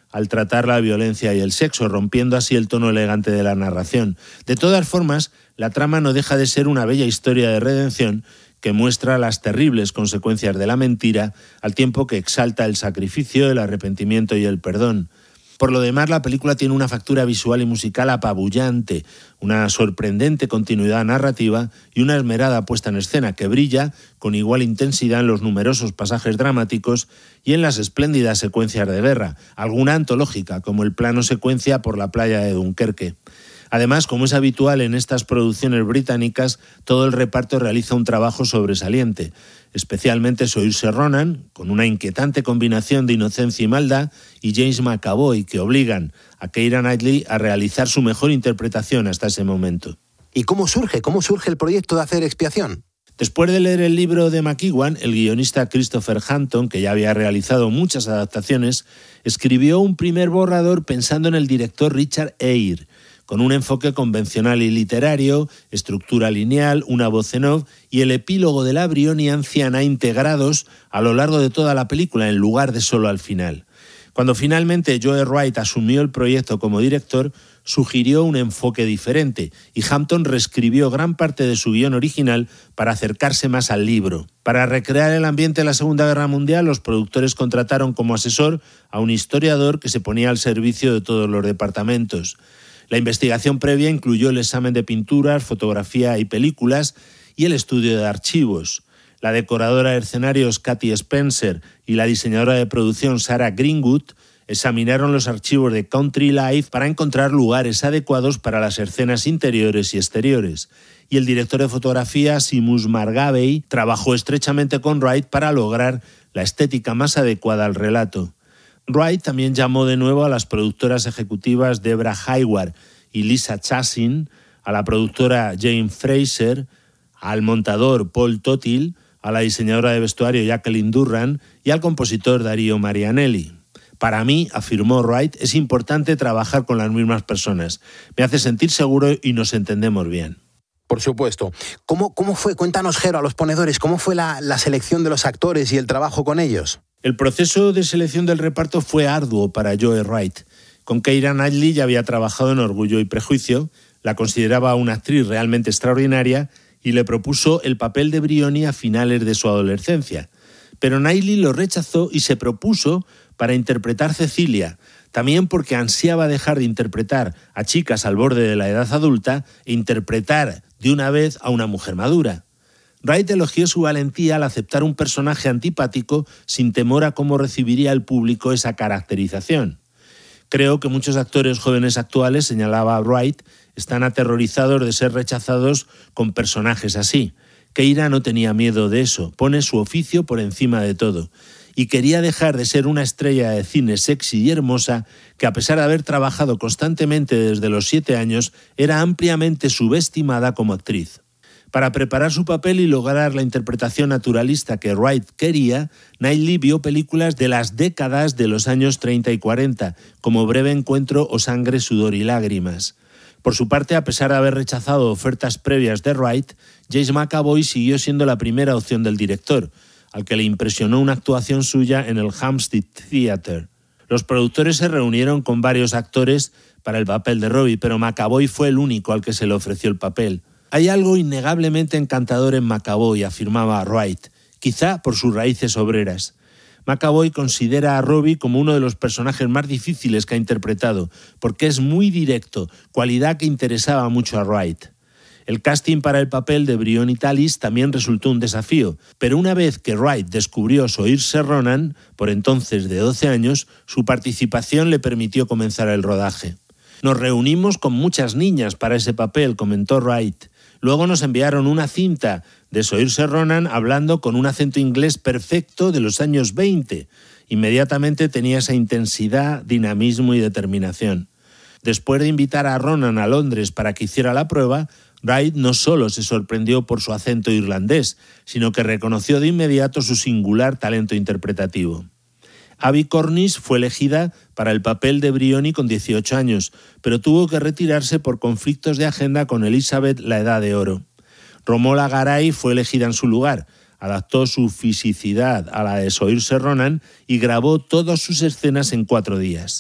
al tratar la violencia y el sexo, rompiendo así el tono elegante de la narración. De todas formas, la trama no deja de ser una bella historia de redención que muestra las terribles consecuencias de la mentira, al tiempo que exalta el sacrificio, el arrepentimiento y el perdón. Por lo demás, la película tiene una factura visual y musical apabullante, una sorprendente continuidad narrativa y una esmerada puesta en escena que brilla con igual intensidad en los numerosos pasajes dramáticos y en las espléndidas secuencias de guerra, alguna antológica, como el plano secuencia por la playa de Dunkerque. Además, como es habitual en estas producciones británicas, todo el reparto realiza un trabajo sobresaliente, especialmente Saoirse Ronan, con una inquietante combinación de inocencia y maldad, y James McAvoy, que obligan a Keira Knightley a realizar su mejor interpretación hasta ese momento. ¿Y cómo surge? ¿Cómo surge el proyecto de hacer Expiación? Después de leer el libro de McEwan, el guionista Christopher Hampton, que ya había realizado muchas adaptaciones, escribió un primer borrador pensando en el director Richard Eyre, con un enfoque convencional y literario, estructura lineal, una voz en off y el epílogo de la Brioni anciana integrados a lo largo de toda la película, en lugar de solo al final. Cuando finalmente Joe Wright asumió el proyecto como director, sugirió un enfoque diferente y Hampton reescribió gran parte de su guión original para acercarse más al libro. Para recrear el ambiente de la Segunda Guerra Mundial, los productores contrataron como asesor a un historiador que se ponía al servicio de todos los departamentos. La investigación previa incluyó el examen de pinturas, fotografía y películas y el estudio de archivos. La decoradora de escenarios Katy Spencer y la diseñadora de producción Sarah Greenwood examinaron los archivos de Country Life para encontrar lugares adecuados para las escenas interiores y exteriores. Y el director de fotografía, Seamus Margavey, trabajó estrechamente con Wright para lograr la estética más adecuada al relato. Wright también llamó de nuevo a las productoras ejecutivas Deborah Hayward y Lisa Chassin, a la productora Jane Fraser, al montador Paul Totil, a la diseñadora de vestuario Jacqueline Durran y al compositor Dario Marianelli. Para mí, afirmó Wright, es importante trabajar con las mismas personas. Me hace sentir seguro y nos entendemos bien. Por supuesto. ¿Cómo, cómo fue? Cuéntanos, Jero, a los ponedores, ¿cómo fue la, la selección de los actores y el trabajo con ellos? El proceso de selección del reparto fue arduo para Joe Wright. Con Keira Knightley ya había trabajado en Orgullo y Prejuicio, la consideraba una actriz realmente extraordinaria y le propuso el papel de Brioni a finales de su adolescencia. Pero Knightley lo rechazó y se propuso para interpretar Cecilia, también porque ansiaba dejar de interpretar a chicas al borde de la edad adulta e interpretar de una vez a una mujer madura. Wright elogió su valentía al aceptar un personaje antipático sin temor a cómo recibiría el público esa caracterización. Creo que muchos actores jóvenes actuales, señalaba Wright, están aterrorizados de ser rechazados con personajes así. Keira no tenía miedo de eso, pone su oficio por encima de todo. Y quería dejar de ser una estrella de cine sexy y hermosa que, a pesar de haber trabajado constantemente desde los siete años, era ampliamente subestimada como actriz. Para preparar su papel y lograr la interpretación naturalista que Wright quería, Knightley vio películas de las décadas de los años treinta y cuarenta, como Breve Encuentro o Sangre, Sudor y Lágrimas. Por su parte, a pesar de haber rechazado ofertas previas de Wright, James McAvoy siguió siendo la primera opción del director, al que le impresionó una actuación suya en el Hampstead Theatre. Los productores se reunieron con varios actores para el papel de Robbie, pero McAvoy fue el único al que se le ofreció el papel. Hay algo innegablemente encantador en McAvoy, afirmaba Wright, quizá por sus raíces obreras. McAvoy considera a Robbie como uno de los personajes más difíciles que ha interpretado, porque es muy directo, cualidad que interesaba mucho a Wright. El casting para el papel de Brioni Tallis también resultó un desafío, pero una vez que Wright descubrió Saoirse Ronan, por entonces de doce años, su participación le permitió comenzar el rodaje. Nos reunimos con muchas niñas para ese papel, comentó Wright. Luego nos enviaron una cinta de Saoirse Ronan hablando con un acento inglés perfecto de los años veinte. Inmediatamente tenía esa intensidad, dinamismo y determinación. Después de invitar a Ronan a Londres para que hiciera la prueba, Wright no solo se sorprendió por su acento irlandés, sino que reconoció de inmediato su singular talento interpretativo. Abby Cornish fue elegida para el papel de Brioni con dieciocho años, pero tuvo que retirarse por conflictos de agenda con Elizabeth la Edad de Oro. Romola Garai fue elegida en su lugar, adaptó su fisicidad a la de Saoirse Ronan y grabó todas sus escenas en cuatro días.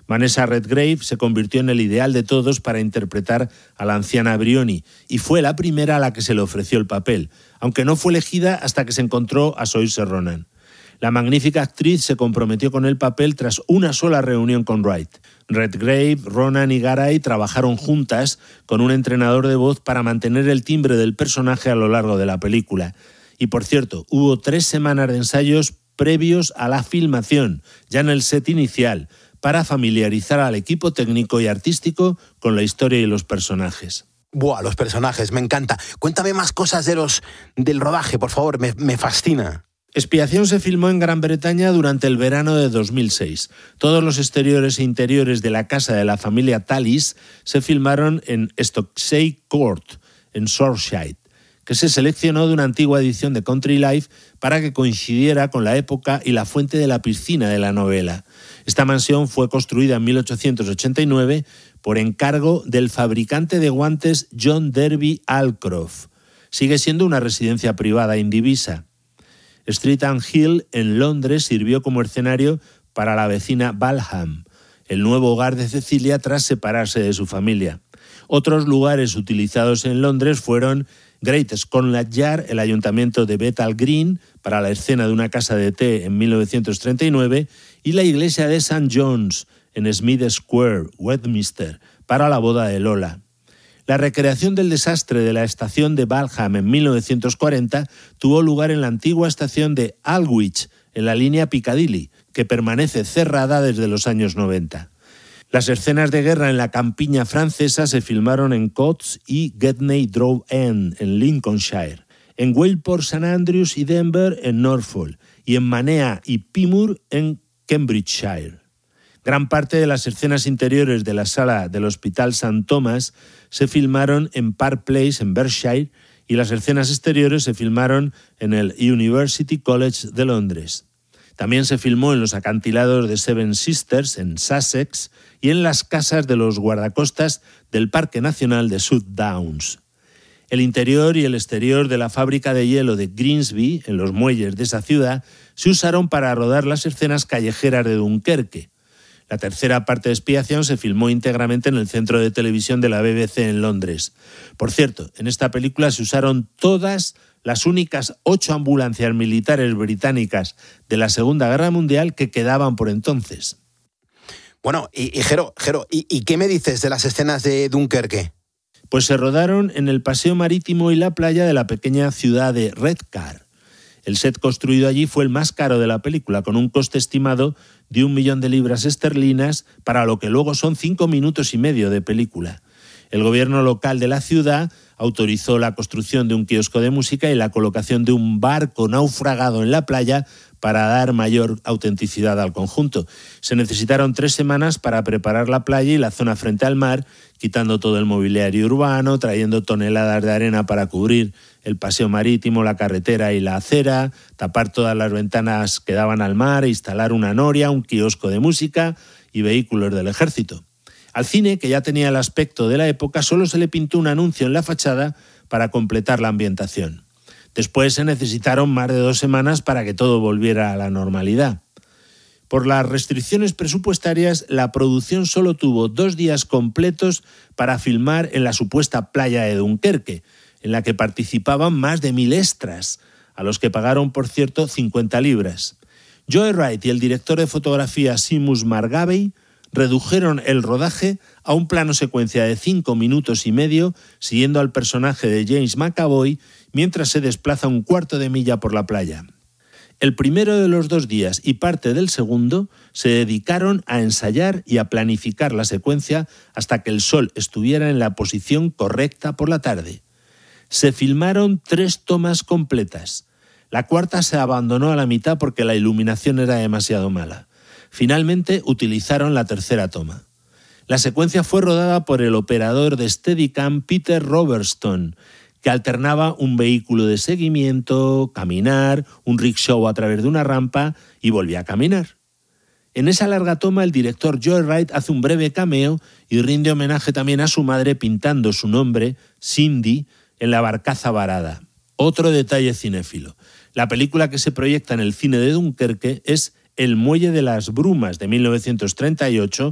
Vanessa Redgrave se convirtió en el ideal de todos para interpretar a la anciana Brioni y fue la primera a la que se le ofreció el papel, aunque no fue elegida hasta que se encontró a Saoirse Ronan. La magnífica actriz se comprometió con el papel tras una sola reunión con Wright. Redgrave, Ronan y Garay trabajaron juntas con un entrenador de voz para mantener el timbre del personaje a lo largo de la película. Y por cierto, hubo tres semanas de ensayos previos a la filmación, ya en el set inicial, para familiarizar al equipo técnico y artístico con la historia y los personajes. Buah, los personajes, me encanta. Cuéntame más cosas de los, del rodaje, por favor, me, me fascina. Expiación se filmó en Gran Bretaña durante el verano de dos mil seis. Todos los exteriores e interiores de la casa de la familia Tallis se filmaron en Stokesay Court, en Shropshire, que se seleccionó de una antigua edición de Country Life para que coincidiera con la época y la fuente de la piscina de la novela. Esta mansión fue construida en mil ochocientos ochenta y nueve por encargo del fabricante de guantes John Derby Alcroft. Sigue siendo una residencia privada indivisa. Streatham Hill, en Londres, sirvió como escenario para la vecina Balham, el nuevo hogar de Cecilia tras separarse de su familia. Otros lugares utilizados en Londres fueron Great Scotland Yard, el ayuntamiento de Bethnal Green, para la escena de una casa de té en mil novecientos treinta y nueve, y la iglesia de Saint John's, en Smith Square, Westminster, para la boda de Lola. La recreación del desastre de la estación de Balham en mil novecientos cuarenta tuvo lugar en la antigua estación de Aldwych, en la línea Piccadilly, que permanece cerrada desde los años noventa. Las escenas de guerra en la campiña francesa se filmaron en Coutts y Gedney Grove End, en Lincolnshire, en Wayport, St Andrews y Denver, en Norfolk, y en Manea y Plymouth, en Cambridgeshire. Gran parte de las escenas interiores de la sala del Hospital Saint Thomas se filmaron en Park Place, en Berkshire, y las escenas exteriores se filmaron en el University College de Londres. También se filmó en los acantilados de Seven Sisters, en Sussex, y en las casas de los guardacostas del Parque Nacional de South Downs. El interior y el exterior de la fábrica de hielo de Grimsby, en los muelles de esa ciudad, se usaron para rodar las escenas callejeras de Dunkerque. La tercera parte de Expiación se filmó íntegramente en el centro de televisión de la B B C en Londres. Por cierto, en esta película se usaron todas las únicas ocho ambulancias militares británicas de la Segunda Guerra Mundial que quedaban por entonces. Bueno, y, y Jero, Jero, ¿y, ¿y qué me dices de las escenas de Dunkerque? Pues se rodaron en el paseo marítimo y la playa de la pequeña ciudad de Redcar. El set construido allí fue el más caro de la película, con un coste estimado de un millón de libras esterlinas, para lo que luego son cinco minutos y medio de película. El gobierno local de la ciudad autorizó la construcción de un kiosco de música y la colocación de un barco naufragado en la playa para dar mayor autenticidad al conjunto. Se necesitaron tres semanas para preparar la playa y la zona frente al mar, quitando todo el mobiliario urbano, trayendo toneladas de arena para cubrir el paseo marítimo, la carretera y la acera, tapar todas las ventanas que daban al mar, e instalar una noria, un kiosco de música y vehículos del ejército. Al cine, que ya tenía el aspecto de la época, solo se le pintó un anuncio en la fachada para completar la ambientación. Después se necesitaron más de dos semanas para que todo volviera a la normalidad. Por las restricciones presupuestarias, la producción solo tuvo dos días completos para filmar en la supuesta playa de Dunkerque, en la que participaban más de mil extras, a los que pagaron, por cierto, cincuenta libras. Joe Wright y el director de fotografía Seamus Margavey redujeron el rodaje a un plano secuencia de cinco minutos y medio, siguiendo al personaje de James McAvoy mientras se desplaza un cuarto de milla por la playa. El primero de los dos días y parte del segundo se dedicaron a ensayar y a planificar la secuencia hasta que el sol estuviera en la posición correcta por la tarde. Se filmaron tres tomas completas. La cuarta se abandonó a la mitad porque la iluminación era demasiado mala. Finalmente utilizaron la tercera toma. La secuencia fue rodada por el operador de Steadicam Peter Robertson, que alternaba un vehículo de seguimiento, caminar, un rickshaw a través de una rampa y volvía a caminar. En esa larga toma el director Joe Wright hace un breve cameo y rinde homenaje también a su madre pintando su nombre, Cindy, en la barcaza varada. Otro detalle cinéfilo. La película que se proyecta en el cine de Dunkerque es El muelle de las brumas, de mil novecientos treinta y ocho,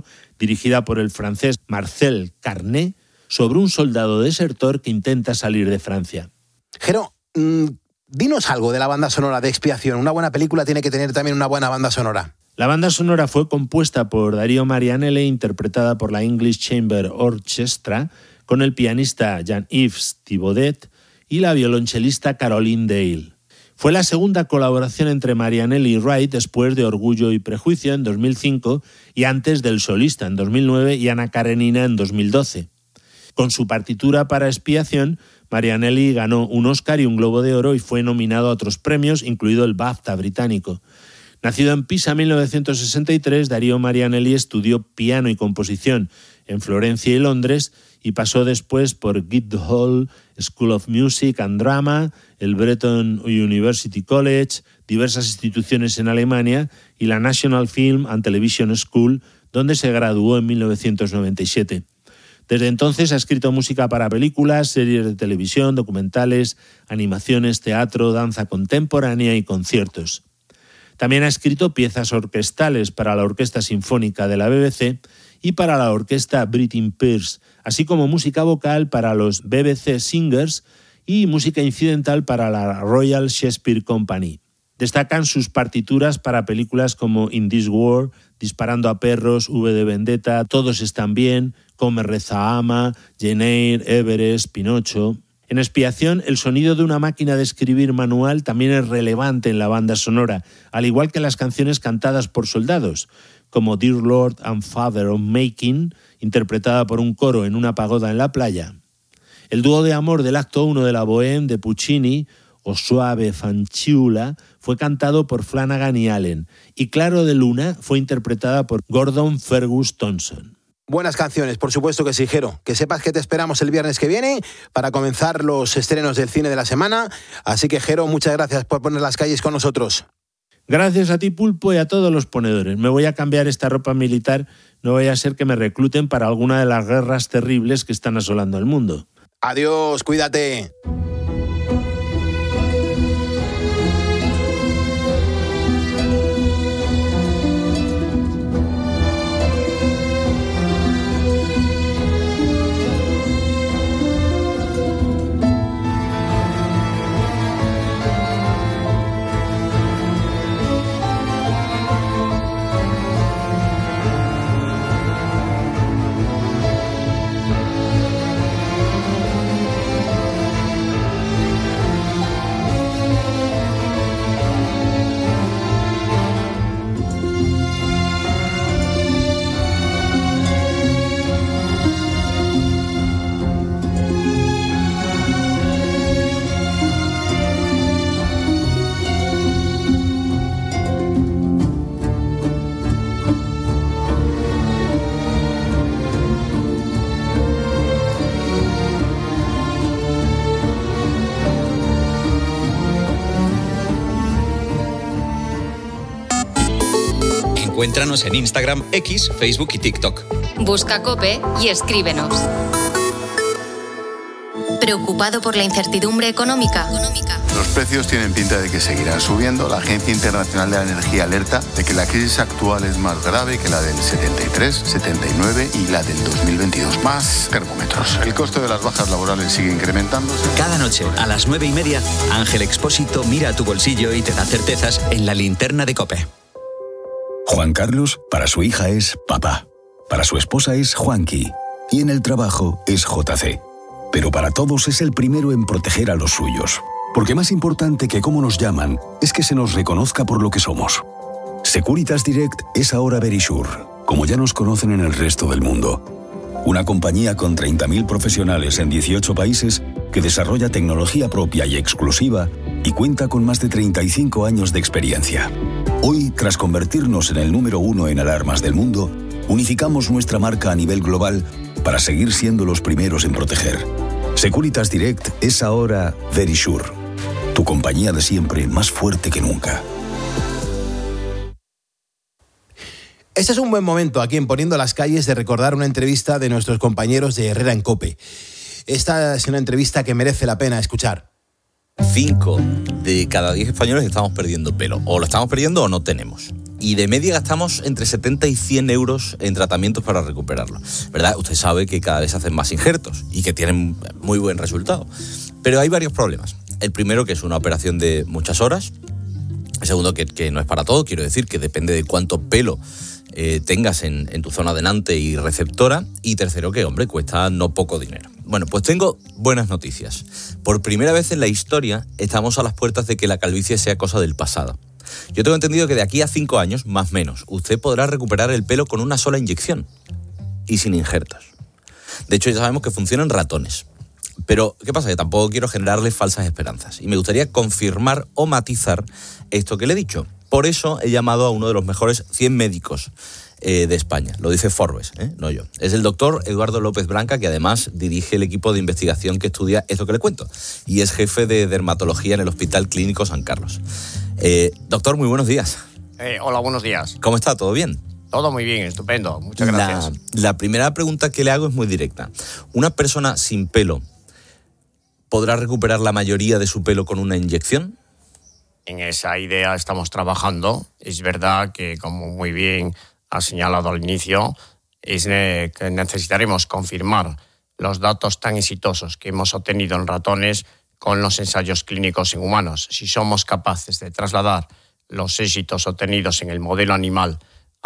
dirigida por el francés Marcel Carné, sobre un soldado desertor que intenta salir de Francia. Jero, mmm, dinos algo de la banda sonora de Expiación. Una buena película tiene que tener también una buena banda sonora. La banda sonora fue compuesta por Dario Marianelli e interpretada por la English Chamber Orchestra, con el pianista Jean-Yves Thibaudet y la violonchelista Caroline Dale. Fue la segunda colaboración entre Marianelli y Wright después de Orgullo y Prejuicio en dos mil cinco y antes del Solista en dos mil nueve y Ana Karenina en dos mil doce. Con su partitura para Expiación, Marianelli ganó un Oscar y un Globo de Oro y fue nominado a otros premios, incluido el BAFTA británico. Nacido en Pisa en mil novecientos sesenta y tres, Dario Marianelli estudió piano y composición en Florencia y Londres y pasó después por Guildhall School of Music and Drama, el Breton University College, diversas instituciones en Alemania y la National Film and Television School, donde se graduó en mil novecientos noventa y siete. Desde entonces ha escrito música para películas, series de televisión, documentales, animaciones, teatro, danza contemporánea y conciertos. También ha escrito piezas orquestales para la Orquesta Sinfónica de la B B C y para la Orquesta Britten Pears, así como música vocal para los B B C Singers y música incidental para la Royal Shakespeare Company. Destacan sus partituras para películas como In This War, Disparando a perros, V de Vendetta, Todos están bien, Come, reza, ama, Jane Eyre, Everest, Pinocho. En Expiación, el sonido de una máquina de escribir manual también es relevante en la banda sonora, al igual que las canciones cantadas por soldados, como Dear Lord and Father of Making, interpretada por un coro en una pagoda en la playa. El dúo de amor del acto uno de la Bohème de Puccini, O Suave Fanciulla, fue cantado por Flanagan y Allen, y Claro de Luna fue interpretada por Gordon Fergus Thompson. Buenas canciones, por supuesto que sí, Jero. Que sepas que te esperamos el viernes que viene para comenzar los estrenos del cine de la semana. Así que, Jero, muchas gracias por poner las calles con nosotros. Gracias a ti, Pulpo, y a todos los ponedores. Me voy a cambiar esta ropa militar, no vaya a ser que me recluten para alguna de las guerras terribles que están asolando el mundo. Adiós, cuídate. Encuéntranos en Instagram, X, Facebook y TikTok. Busca COPE y escríbenos. ¿Preocupado por la incertidumbre económica? Los precios tienen pinta de que seguirán subiendo. La Agencia Internacional de la Energía alerta de que la crisis actual es más grave que la del setenta y tres, setenta y nueve y la del dos mil veintidós. Más termómetros. El coste de las bajas laborales sigue incrementándose. Cada noche, a las nueve y media, Ángel Expósito mira a tu bolsillo y te da certezas en la linterna de COPE. Juan Carlos, para su hija es papá. Para su esposa es Juanqui. Y en el trabajo es J C. Pero para todos es el primero en proteger a los suyos. Porque más importante que cómo nos llaman es que se nos reconozca por lo que somos. Securitas Direct es ahora Verisure, como ya nos conocen en el resto del mundo. Una compañía con treinta mil profesionales en dieciocho países que desarrolla tecnología propia y exclusiva y cuenta con más de treinta y cinco años de experiencia. Hoy, tras convertirnos en el número uno en alarmas del mundo, unificamos nuestra marca a nivel global para seguir siendo los primeros en proteger. Securitas Direct es ahora Verisure, tu compañía de siempre más fuerte que nunca. Este es un buen momento aquí en Poniendo las Calles de recordar una entrevista de nuestros compañeros de Herrera en COPE. Esta es una entrevista que merece la pena escuchar. Cinco de cada diez españoles estamos perdiendo pelo. O lo estamos perdiendo o no tenemos. y de media gastamos entre setenta y cien euros en tratamientos para recuperarlo. ¿Verdad? Usted sabe que cada vez se hacen más injertos y que tienen muy buen resultado. Pero hay varios problemas. El primero, que es una operación de muchas horas. El segundo, que, que no es para todo. Quiero decir que depende de cuánto pelo eh, tengas en, en tu zona denante y receptora. Y tercero, que, hombre, cuesta no poco dinero. Bueno, pues tengo buenas noticias. Por primera vez en la historia estamos a las puertas de que la calvicie sea cosa del pasado. Yo tengo entendido que de aquí a cinco años, más o menos, usted podrá recuperar el pelo con una sola inyección y sin injertos. De hecho, ya sabemos que funcionan ratones. Pero, ¿qué pasa? Que tampoco quiero generarle falsas esperanzas. Y me gustaría confirmar o matizar esto que le he dicho. Por eso he llamado a uno de los mejores cien médicos eh, de España. Lo dice Forbes, ¿eh? No yo. Es el doctor Eduardo López Branca, que además dirige el equipo de investigación que estudia esto que le cuento. Y es jefe de dermatología en el Hospital Clínico San Carlos. Eh, doctor, muy buenos días. Eh, hola, buenos días. ¿Cómo está? ¿Todo bien? Todo muy bien, estupendo. Muchas gracias. La, la primera pregunta que le hago es muy directa. ¿Una persona sin pelo podrá recuperar la mayoría de su pelo con una inyección? En esa idea estamos trabajando. Es verdad que, como muy bien ha señalado al inicio, es ne- que necesitaremos confirmar los datos tan exitosos que hemos obtenido en ratones con los ensayos clínicos en humanos. Si somos capaces de trasladar los éxitos obtenidos en el modelo animal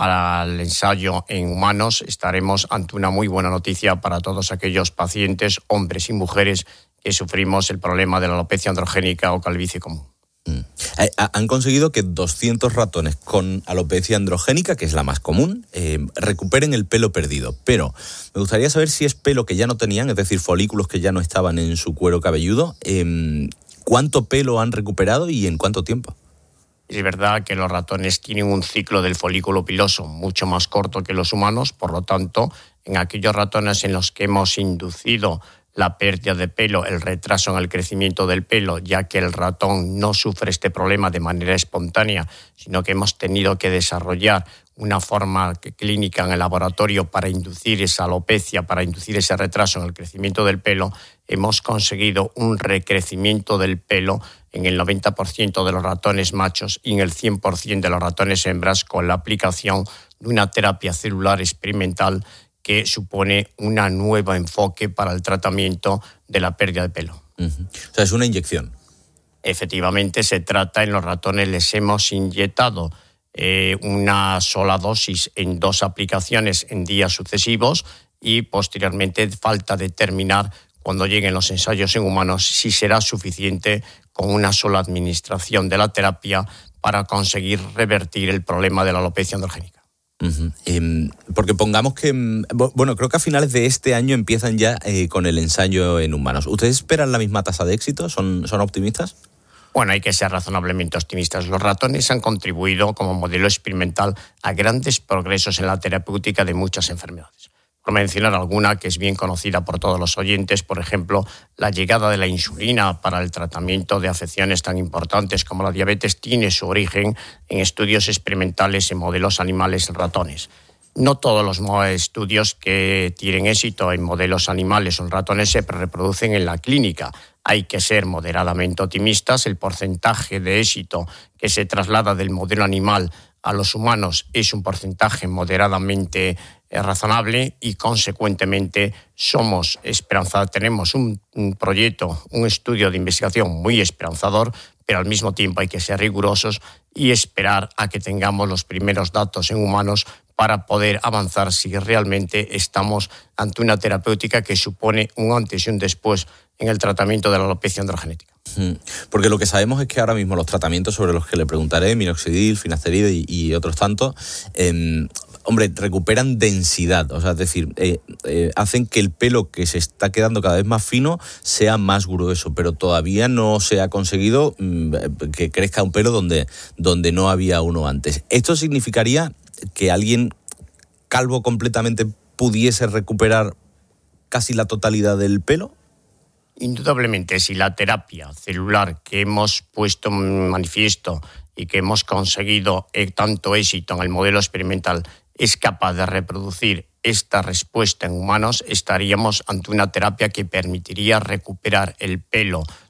al ensayo en humanos, estaremos ante una muy buena noticia para todos aquellos pacientes, hombres y mujeres, que sufrimos el problema de la alopecia androgénica o calvicie común. Mm. Han conseguido que doscientos ratones con alopecia androgénica, que es la más común, eh, recuperen el pelo perdido. Pero me gustaría saber si es pelo que ya no tenían, es decir, folículos que ya no estaban en su cuero cabelludo. Eh, ¿Cuánto pelo han recuperado y en cuánto tiempo? Es verdad que los ratones tienen un ciclo del folículo piloso mucho más corto que los humanos, por lo tanto, en aquellos ratones en los que hemos inducido la pérdida de pelo, el retraso en el crecimiento del pelo, ya que el ratón no sufre este problema de manera espontánea, sino que hemos tenido que desarrollar una forma clínica en el laboratorio para inducir esa alopecia, para inducir ese retraso en el crecimiento del pelo, hemos conseguido un recrecimiento del pelo en el noventa por ciento de los ratones machos y en el cien por ciento de los ratones hembras con la aplicación de una terapia celular experimental que supone un nuevo enfoque para el tratamiento de la pérdida de pelo. Uh-huh. O sea, es una inyección. Efectivamente, se trata, en los ratones les hemos inyectado eh, una sola dosis en dos aplicaciones en días sucesivos y posteriormente falta determinar, cuando lleguen los ensayos en humanos, si será suficiente con una sola administración de la terapia para conseguir revertir el problema de la alopecia androgénica. Uh-huh. Eh, porque pongamos que, bueno, creo que a finales de este año empiezan ya eh, con el ensayo en humanos. ¿Ustedes esperan la misma tasa de éxito? ¿Son, son optimistas? Bueno, hay que ser razonablemente optimistas. Los ratones han contribuido como modelo experimental a grandes progresos en la terapéutica de muchas enfermedades. Por mencionar alguna que es bien conocida por todos los oyentes, por ejemplo, la llegada de la insulina para el tratamiento de afecciones tan importantes como la diabetes tiene su origen en estudios experimentales en modelos animales en ratones. No todos los estudios que tienen éxito en modelos animales o en ratones se reproducen en la clínica. Hay que ser moderadamente optimistas. El porcentaje de éxito que se traslada del modelo animal a los humanos es un porcentaje moderadamente eh, razonable y, consecuentemente, somos esperanzados. Tenemos un, un proyecto, un estudio de investigación muy esperanzador, pero al mismo tiempo hay que ser rigurosos y esperar a que tengamos los primeros datos en humanos para poder avanzar si realmente estamos ante una terapéutica que supone un antes y un después en el tratamiento de la alopecia androgénica. Porque lo que sabemos es que ahora mismo los tratamientos sobre los que le preguntaré, minoxidil, finasterida y, y otros tantos, eh, hombre, recuperan densidad, o sea, es decir, eh, eh, hacen que el pelo que se está quedando cada vez más fino sea más grueso, pero todavía no se ha conseguido mm, que crezca un pelo donde, donde no había uno antes. ¿Esto significaría que alguien calvo completamente pudiese recuperar casi la totalidad del pelo? Indudablemente, si la terapia celular que hemos puesto en manifiesto y que hemos conseguido eh, tanto éxito en el modelo experimental es capaz de reproducir esta respuesta en humanos, estaríamos ante una terapia que permitiría recuperar el pelo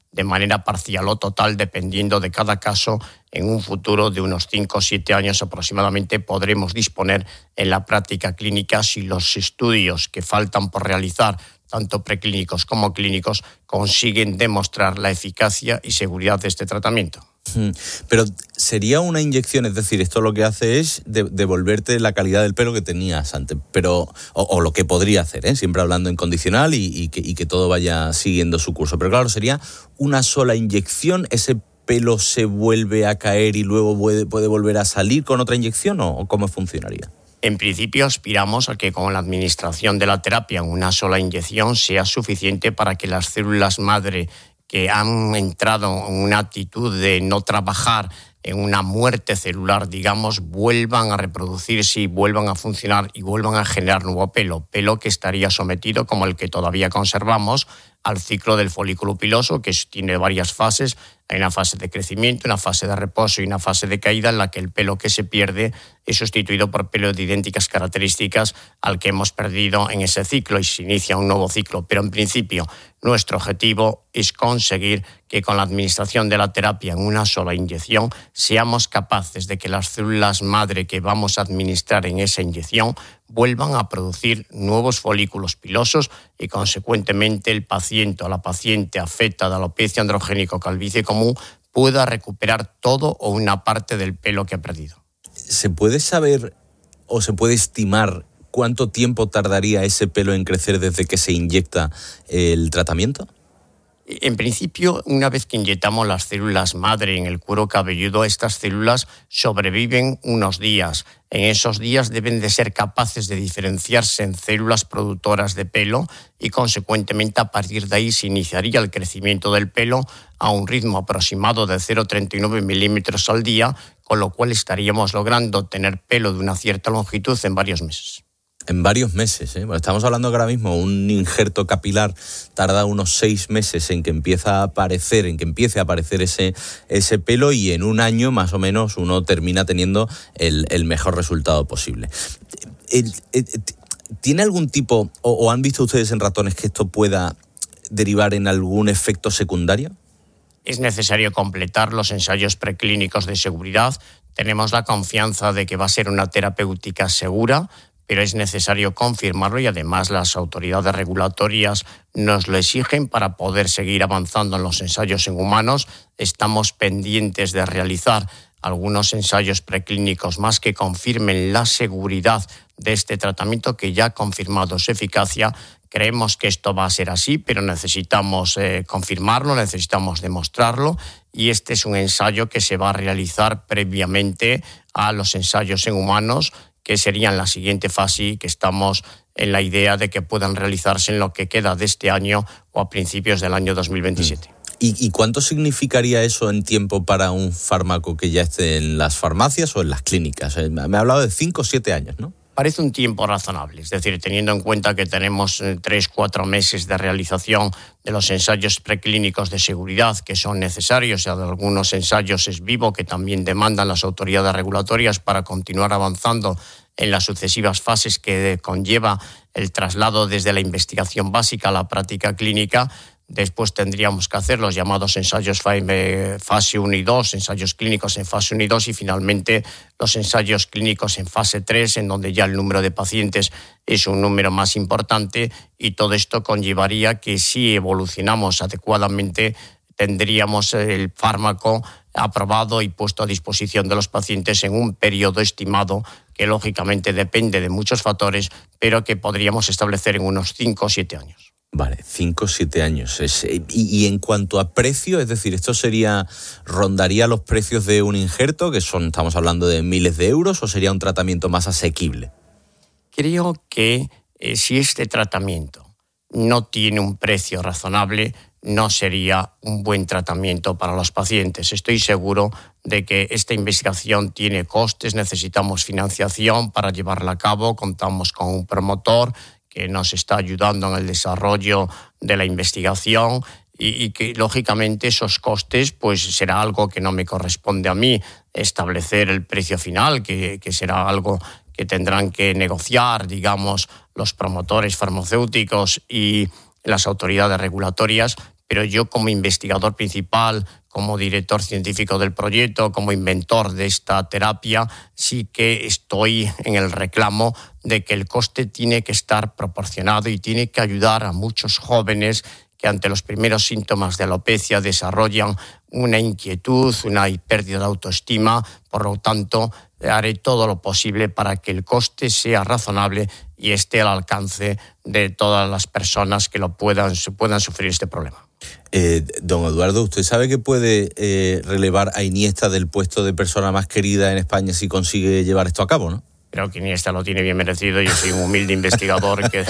de manera parcial o total, dependiendo de cada caso. En un futuro de unos cinco o siete años aproximadamente podremos disponer en la práctica clínica si los estudios que faltan por realizar, tanto preclínicos como clínicos, consiguen demostrar la eficacia y seguridad de este tratamiento. Pero sería una inyección, es decir, esto lo que hace es de, devolverte la calidad del pelo que tenías antes, pero o, o lo que podría hacer, ¿eh? Siempre hablando en condicional y, y, que, y que todo vaya siguiendo su curso. Pero claro, sería una sola inyección, ese pelo se vuelve a caer y luego puede, puede volver a salir con otra inyección, ¿o, o cómo funcionaría? En principio aspiramos a que con la administración de la terapia en una sola inyección sea suficiente para que las células madre que han entrado en una actitud de no trabajar, en una muerte celular, digamos, vuelvan a reproducirse y vuelvan a funcionar y vuelvan a generar nuevo pelo, pelo que estaría sometido, como el que todavía conservamos, al ciclo del folículo piloso, que tiene varias fases. Hay una fase de crecimiento, una fase de reposo y una fase de caída, en la que el pelo que se pierde es sustituido por pelo de idénticas características al que hemos perdido en ese ciclo y se inicia un nuevo ciclo. Pero en principio nuestro objetivo es conseguir que con la administración de la terapia en una sola inyección seamos capaces de que las células madre que vamos a administrar en esa inyección vuelvan a producir nuevos folículos pilosos y consecuentemente el paciente o la paciente afecta de alopecia androgénico calvicie común pueda recuperar todo o una parte del pelo que ha perdido. ¿Se puede saber o se puede estimar cuánto tiempo tardaría ese pelo en crecer desde que se inyecta el tratamiento? En principio, una vez que inyectamos las células madre en el cuero cabelludo, estas células sobreviven unos días. En esos días deben de ser capaces de diferenciarse en células productoras de pelo y, consecuentemente, a partir de ahí se iniciaría el crecimiento del pelo a un ritmo aproximado de cero coma treinta y nueve milímetros al día, con lo cual estaríamos logrando tener pelo de una cierta longitud en varios meses. En varios meses, ¿eh? Bueno, estamos hablando que ahora mismo un injerto capilar tarda unos seis meses en que empieza a aparecer, en que empiece a aparecer ese, ese pelo, y en un año más o menos uno termina teniendo el, el mejor resultado posible. El, el, ¿Tiene algún tipo, o, o han visto ustedes en ratones que esto pueda derivar en algún efecto secundario? Es necesario completar los ensayos preclínicos de seguridad. Tenemos la confianza de que va a ser una terapéutica segura, pero es necesario confirmarlo y además las autoridades regulatorias nos lo exigen para poder seguir avanzando en los ensayos en humanos. Estamos pendientes de realizar algunos ensayos preclínicos más que confirmen la seguridad de este tratamiento, que ya ha confirmado su eficacia. Creemos que esto va a ser así, pero necesitamos eh, confirmarlo, necesitamos demostrarlo, y este es un ensayo que se va a realizar previamente a los ensayos en humanos, que serían la siguiente fase y que estamos en la idea de que puedan realizarse en lo que queda de este año o a principios del año dos mil veintisiete. ¿Y, ¿Y cuánto significaría eso en tiempo para un fármaco que ya esté en las farmacias o en las clínicas? Me ha hablado de cinco o siete años, ¿no? Parece un tiempo razonable, es decir, teniendo en cuenta que tenemos tres, cuatro meses de realización de los ensayos preclínicos de seguridad que son necesarios, y de algunos ensayos es vivo que también demandan las autoridades regulatorias para continuar avanzando en las sucesivas fases que conlleva el traslado desde la investigación básica a la práctica clínica. Después tendríamos que hacer los llamados ensayos fase uno y dos, ensayos clínicos en fase uno y dos, y finalmente los ensayos clínicos en fase tres, en donde ya el número de pacientes es un número más importante, y todo esto conllevaría que si evolucionamos adecuadamente tendríamos el fármaco aprobado y puesto a disposición de los pacientes en un periodo estimado que lógicamente depende de muchos factores, pero que podríamos establecer en unos cinco o siete años. Vale, cinco o siete años. Es, y, y en cuanto a precio, es decir, ¿esto sería rondaría los precios de un injerto, que son, estamos hablando de miles de euros, o sería un tratamiento más asequible? Creo que eh, si este tratamiento no tiene un precio razonable, no sería un buen tratamiento para los pacientes. Estoy seguro de que esta investigación tiene costes, necesitamos financiación para llevarla a cabo, contamos con un promotor que nos está ayudando en el desarrollo de la investigación, y, y que lógicamente esos costes pues será algo que no me corresponde a mí establecer el precio final, que, que será algo que tendrán que negociar, digamos, los promotores farmacéuticos y las autoridades regulatorias, pero yo como investigador principal, como director científico del proyecto, como inventor de esta terapia, sí que estoy en el reclamo de que el coste tiene que estar proporcionado y tiene que ayudar a muchos jóvenes que ante los primeros síntomas de alopecia desarrollan una inquietud, una pérdida de autoestima. Por lo tanto, haré todo lo posible para que el coste sea razonable y esté al alcance de todas las personas que lo puedan, puedan sufrir este problema. Eh, don Eduardo, ¿usted sabe que puede eh, relevar a Iniesta del puesto de persona más querida en España si consigue llevar esto a cabo, no? Creo que Iniesta lo tiene bien merecido. Yo soy un humilde investigador que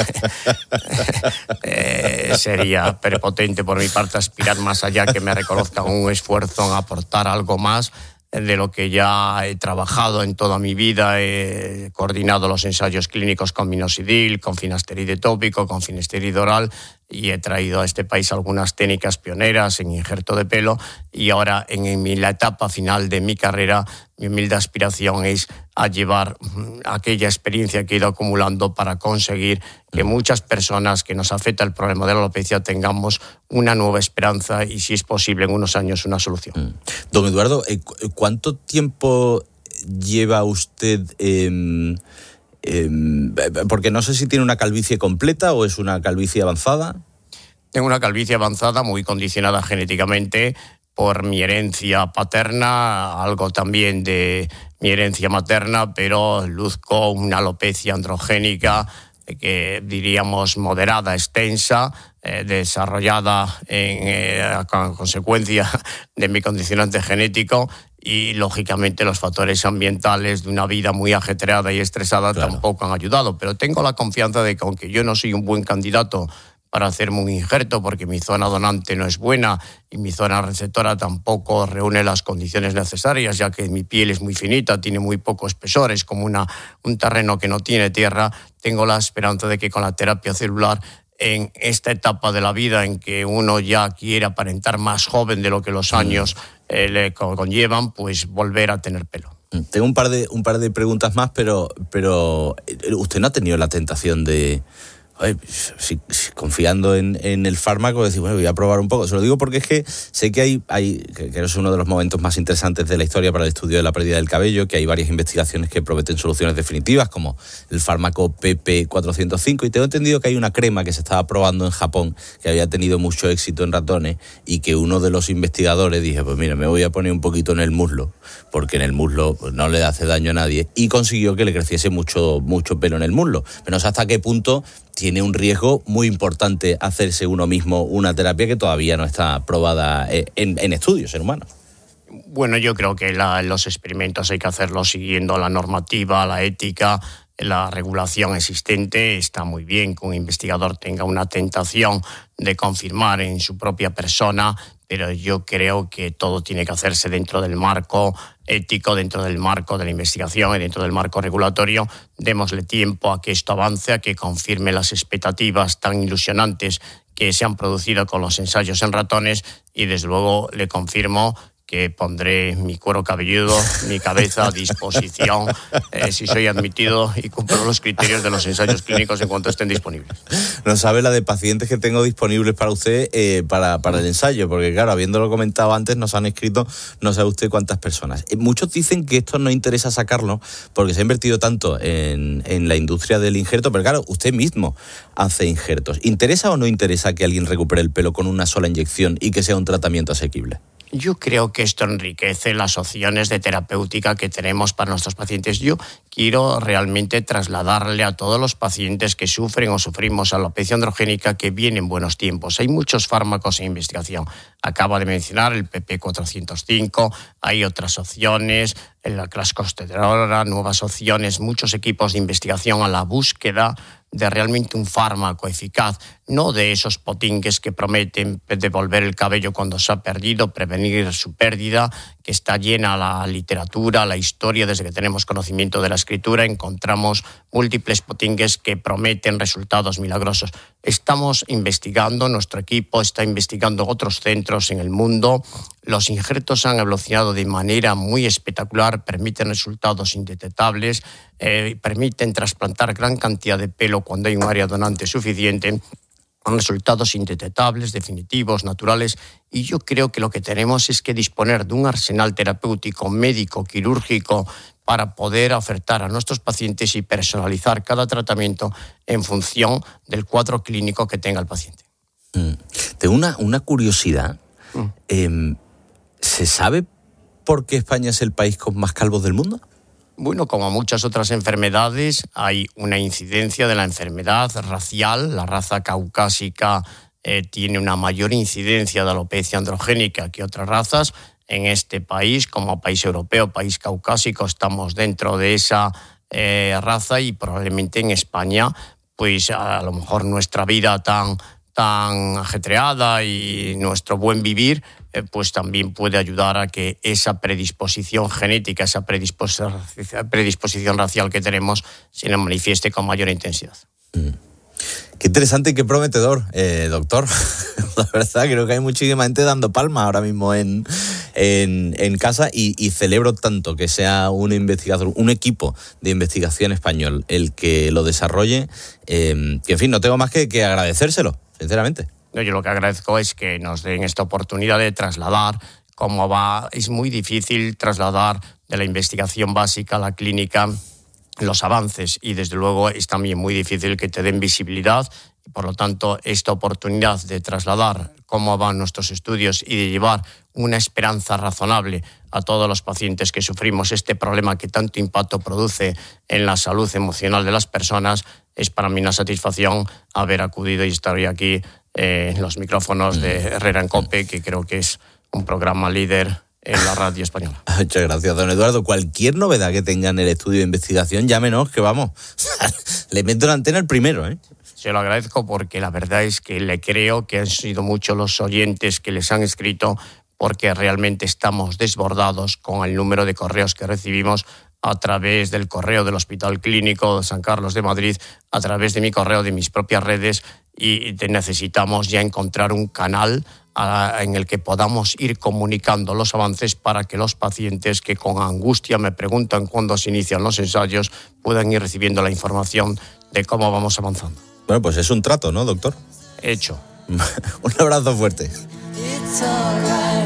eh, sería prepotente por mi parte aspirar más allá, que me reconozcan un esfuerzo en aportar algo más de lo que ya he trabajado en toda mi vida. He coordinado los ensayos clínicos con minoxidil, con finasteride tópico, con finasteride oral, y he traído a este país algunas técnicas pioneras en injerto de pelo, y ahora en, en la etapa final de mi carrera mi humilde aspiración es a llevar aquella experiencia que he ido acumulando para conseguir que muchas personas que nos afecta el problema de la alopecia tengamos una nueva esperanza y, si es posible, en unos años una solución. Don Eduardo, ¿cuánto tiempo lleva usted? Eh, eh, porque no sé si tiene una calvicie completa o es una calvicie avanzada. Tengo una calvicie avanzada muy condicionada genéticamente por mi herencia paterna, algo también de mi herencia materna, pero luzco una alopecia androgénica que diríamos moderada, extensa, eh, desarrollada en, eh, a consecuencia de mi condicionante genético, y lógicamente los factores ambientales de una vida muy ajetreada y estresada claro. tampoco han ayudado, pero tengo la confianza de que, aunque yo no soy un buen candidato para hacerme un injerto porque mi zona donante no es buena y mi zona receptora tampoco reúne las condiciones necesarias, ya que mi piel es muy finita, tiene muy poco espesor, es como una, un terreno que no tiene tierra, tengo la esperanza de que con la terapia celular, en esta etapa de la vida en que uno ya quiere aparentar más joven de lo que los años eh, le conllevan, pues volver a tener pelo. Tengo un par de, un par de preguntas más, pero, pero ¿usted no ha tenido la tentación de... Oye, si, si, confiando en, en el fármaco, decir, bueno, voy a probar un poco? Se lo digo porque es que sé que hay, hay que, que es uno de los momentos más interesantes de la historia para el estudio de la pérdida del cabello, que hay varias investigaciones que prometen soluciones definitivas, como el fármaco P P cuatrocientos cinco, y tengo entendido que hay una crema que se estaba probando en Japón, que había tenido mucho éxito en ratones, y que uno de los investigadores dije, pues mira, me voy a poner un poquito en el muslo, porque en el muslo pues, no le hace daño a nadie, y consiguió que le creciese mucho, mucho pelo en el muslo. Pero no sé hasta qué punto tiene un riesgo muy importante hacerse uno mismo una terapia que todavía no está probada en, en estudios en humanos. Bueno, yo creo que la, los experimentos hay que hacerlos siguiendo la normativa, la ética, la regulación existente. Está muy bien que un investigador tenga una tentación de confirmar en su propia persona, pero yo creo que todo tiene que hacerse dentro del marco ético, dentro del marco de la investigación y dentro del marco regulatorio. Démosle tiempo a que esto avance, a que confirme las expectativas tan ilusionantes que se han producido con los ensayos en ratones, y desde luego le confirmo que pondré mi cuero cabelludo, mi cabeza a disposición eh, si soy admitido y cumplo los criterios de los ensayos clínicos en cuanto estén disponibles. No sabe la de pacientes que tengo disponibles para usted eh, para, para el ensayo, porque claro, habiéndolo comentado antes, nos han escrito no sabe usted cuántas personas. Eh, muchos dicen que esto no interesa sacarlo porque se ha invertido tanto en, en la industria del injerto, pero claro, usted mismo hace injertos. ¿Interesa o no interesa que alguien recupere el pelo con una sola inyección y que sea un tratamiento asequible? Yo creo que esto enriquece las opciones de terapéutica que tenemos para nuestros pacientes. Yo quiero realmente trasladarle a todos los pacientes que sufren o sufrimos alopecia androgénica que vienen buenos tiempos. Hay muchos fármacos en investigación. Acaba de mencionar el P P cuatrocientos cinco, hay otras opciones, la clascosterona, nuevas opciones, muchos equipos de investigación a la búsqueda de realmente un fármaco eficaz, no de esos potingues que prometen devolver el cabello cuando se ha perdido, prevenir su pérdida, que está llena la literatura, la historia. Desde que tenemos conocimiento de la escritura encontramos múltiples potingues que prometen resultados milagrosos. Estamos investigando, nuestro equipo está investigando otros centros en el mundo. Los injertos han evolucionado de manera muy espectacular, permiten resultados indetectables, eh, permiten trasplantar gran cantidad de pelo cuando hay un área donante suficiente. con resultados indetectables, definitivos, naturales, y yo creo que lo que tenemos es que disponer de un arsenal terapéutico, médico, quirúrgico, para poder ofertar a nuestros pacientes y personalizar cada tratamiento en función del cuadro clínico que tenga el paciente. Mm. Tengo una, una curiosidad. Mm. Eh, ¿Se sabe por qué España es el país con más calvos del mundo? Bueno, como muchas otras enfermedades, hay una incidencia de la enfermedad racial. La raza caucásica eh, tiene una mayor incidencia de alopecia androgénica que otras razas. En este país, como país europeo, país caucásico, estamos dentro de esa eh, raza y probablemente en España, pues a lo mejor nuestra vida tan, tan ajetreada y nuestro buen vivir, eh, pues también puede ayudar a que esa predisposición genética, esa predisposición, predisposición racial que tenemos se nos manifieste con mayor intensidad. Mm. Qué interesante y qué prometedor, eh, doctor. La verdad, creo que hay muchísima gente dando palmas ahora mismo en, en, en casa y, y celebro tanto que sea un investigador, un equipo de investigación español el que lo desarrolle, eh, que en fin, no tengo más que, que agradecérselo, sinceramente. Yo lo que agradezco es que nos den esta oportunidad de trasladar cómo va. Es muy difícil trasladar de la investigación básica a la clínica los avances y desde luego es también muy difícil que te den visibilidad. Por lo tanto, esta oportunidad de trasladar cómo van nuestros estudios y de llevar una esperanza razonable a todos los pacientes que sufrimos este problema que tanto impacto produce en la salud emocional de las personas, es para mí una satisfacción haber acudido y estar hoy aquí eh, en los micrófonos de Herrera en COPE, que creo que es un programa líder en la radio española. Muchas gracias, don Eduardo. Cualquier novedad que tengan en el estudio de investigación, llámenos, que vamos, le meto la antena el primero, ¿eh? Se lo agradezco porque la verdad es que le creo que han sido muchos los oyentes que les han escrito, porque realmente estamos desbordados con el número de correos que recibimos a través del correo del Hospital Clínico de San Carlos de Madrid, a través de mi correo, de mis propias redes, y necesitamos ya encontrar un canal en el que podamos ir comunicando los avances para que los pacientes que con angustia me preguntan cuándo se inician los ensayos puedan ir recibiendo la información de cómo vamos avanzando. Bueno, pues es un trato, ¿no, doctor? Hecho. Un abrazo fuerte. It's all right.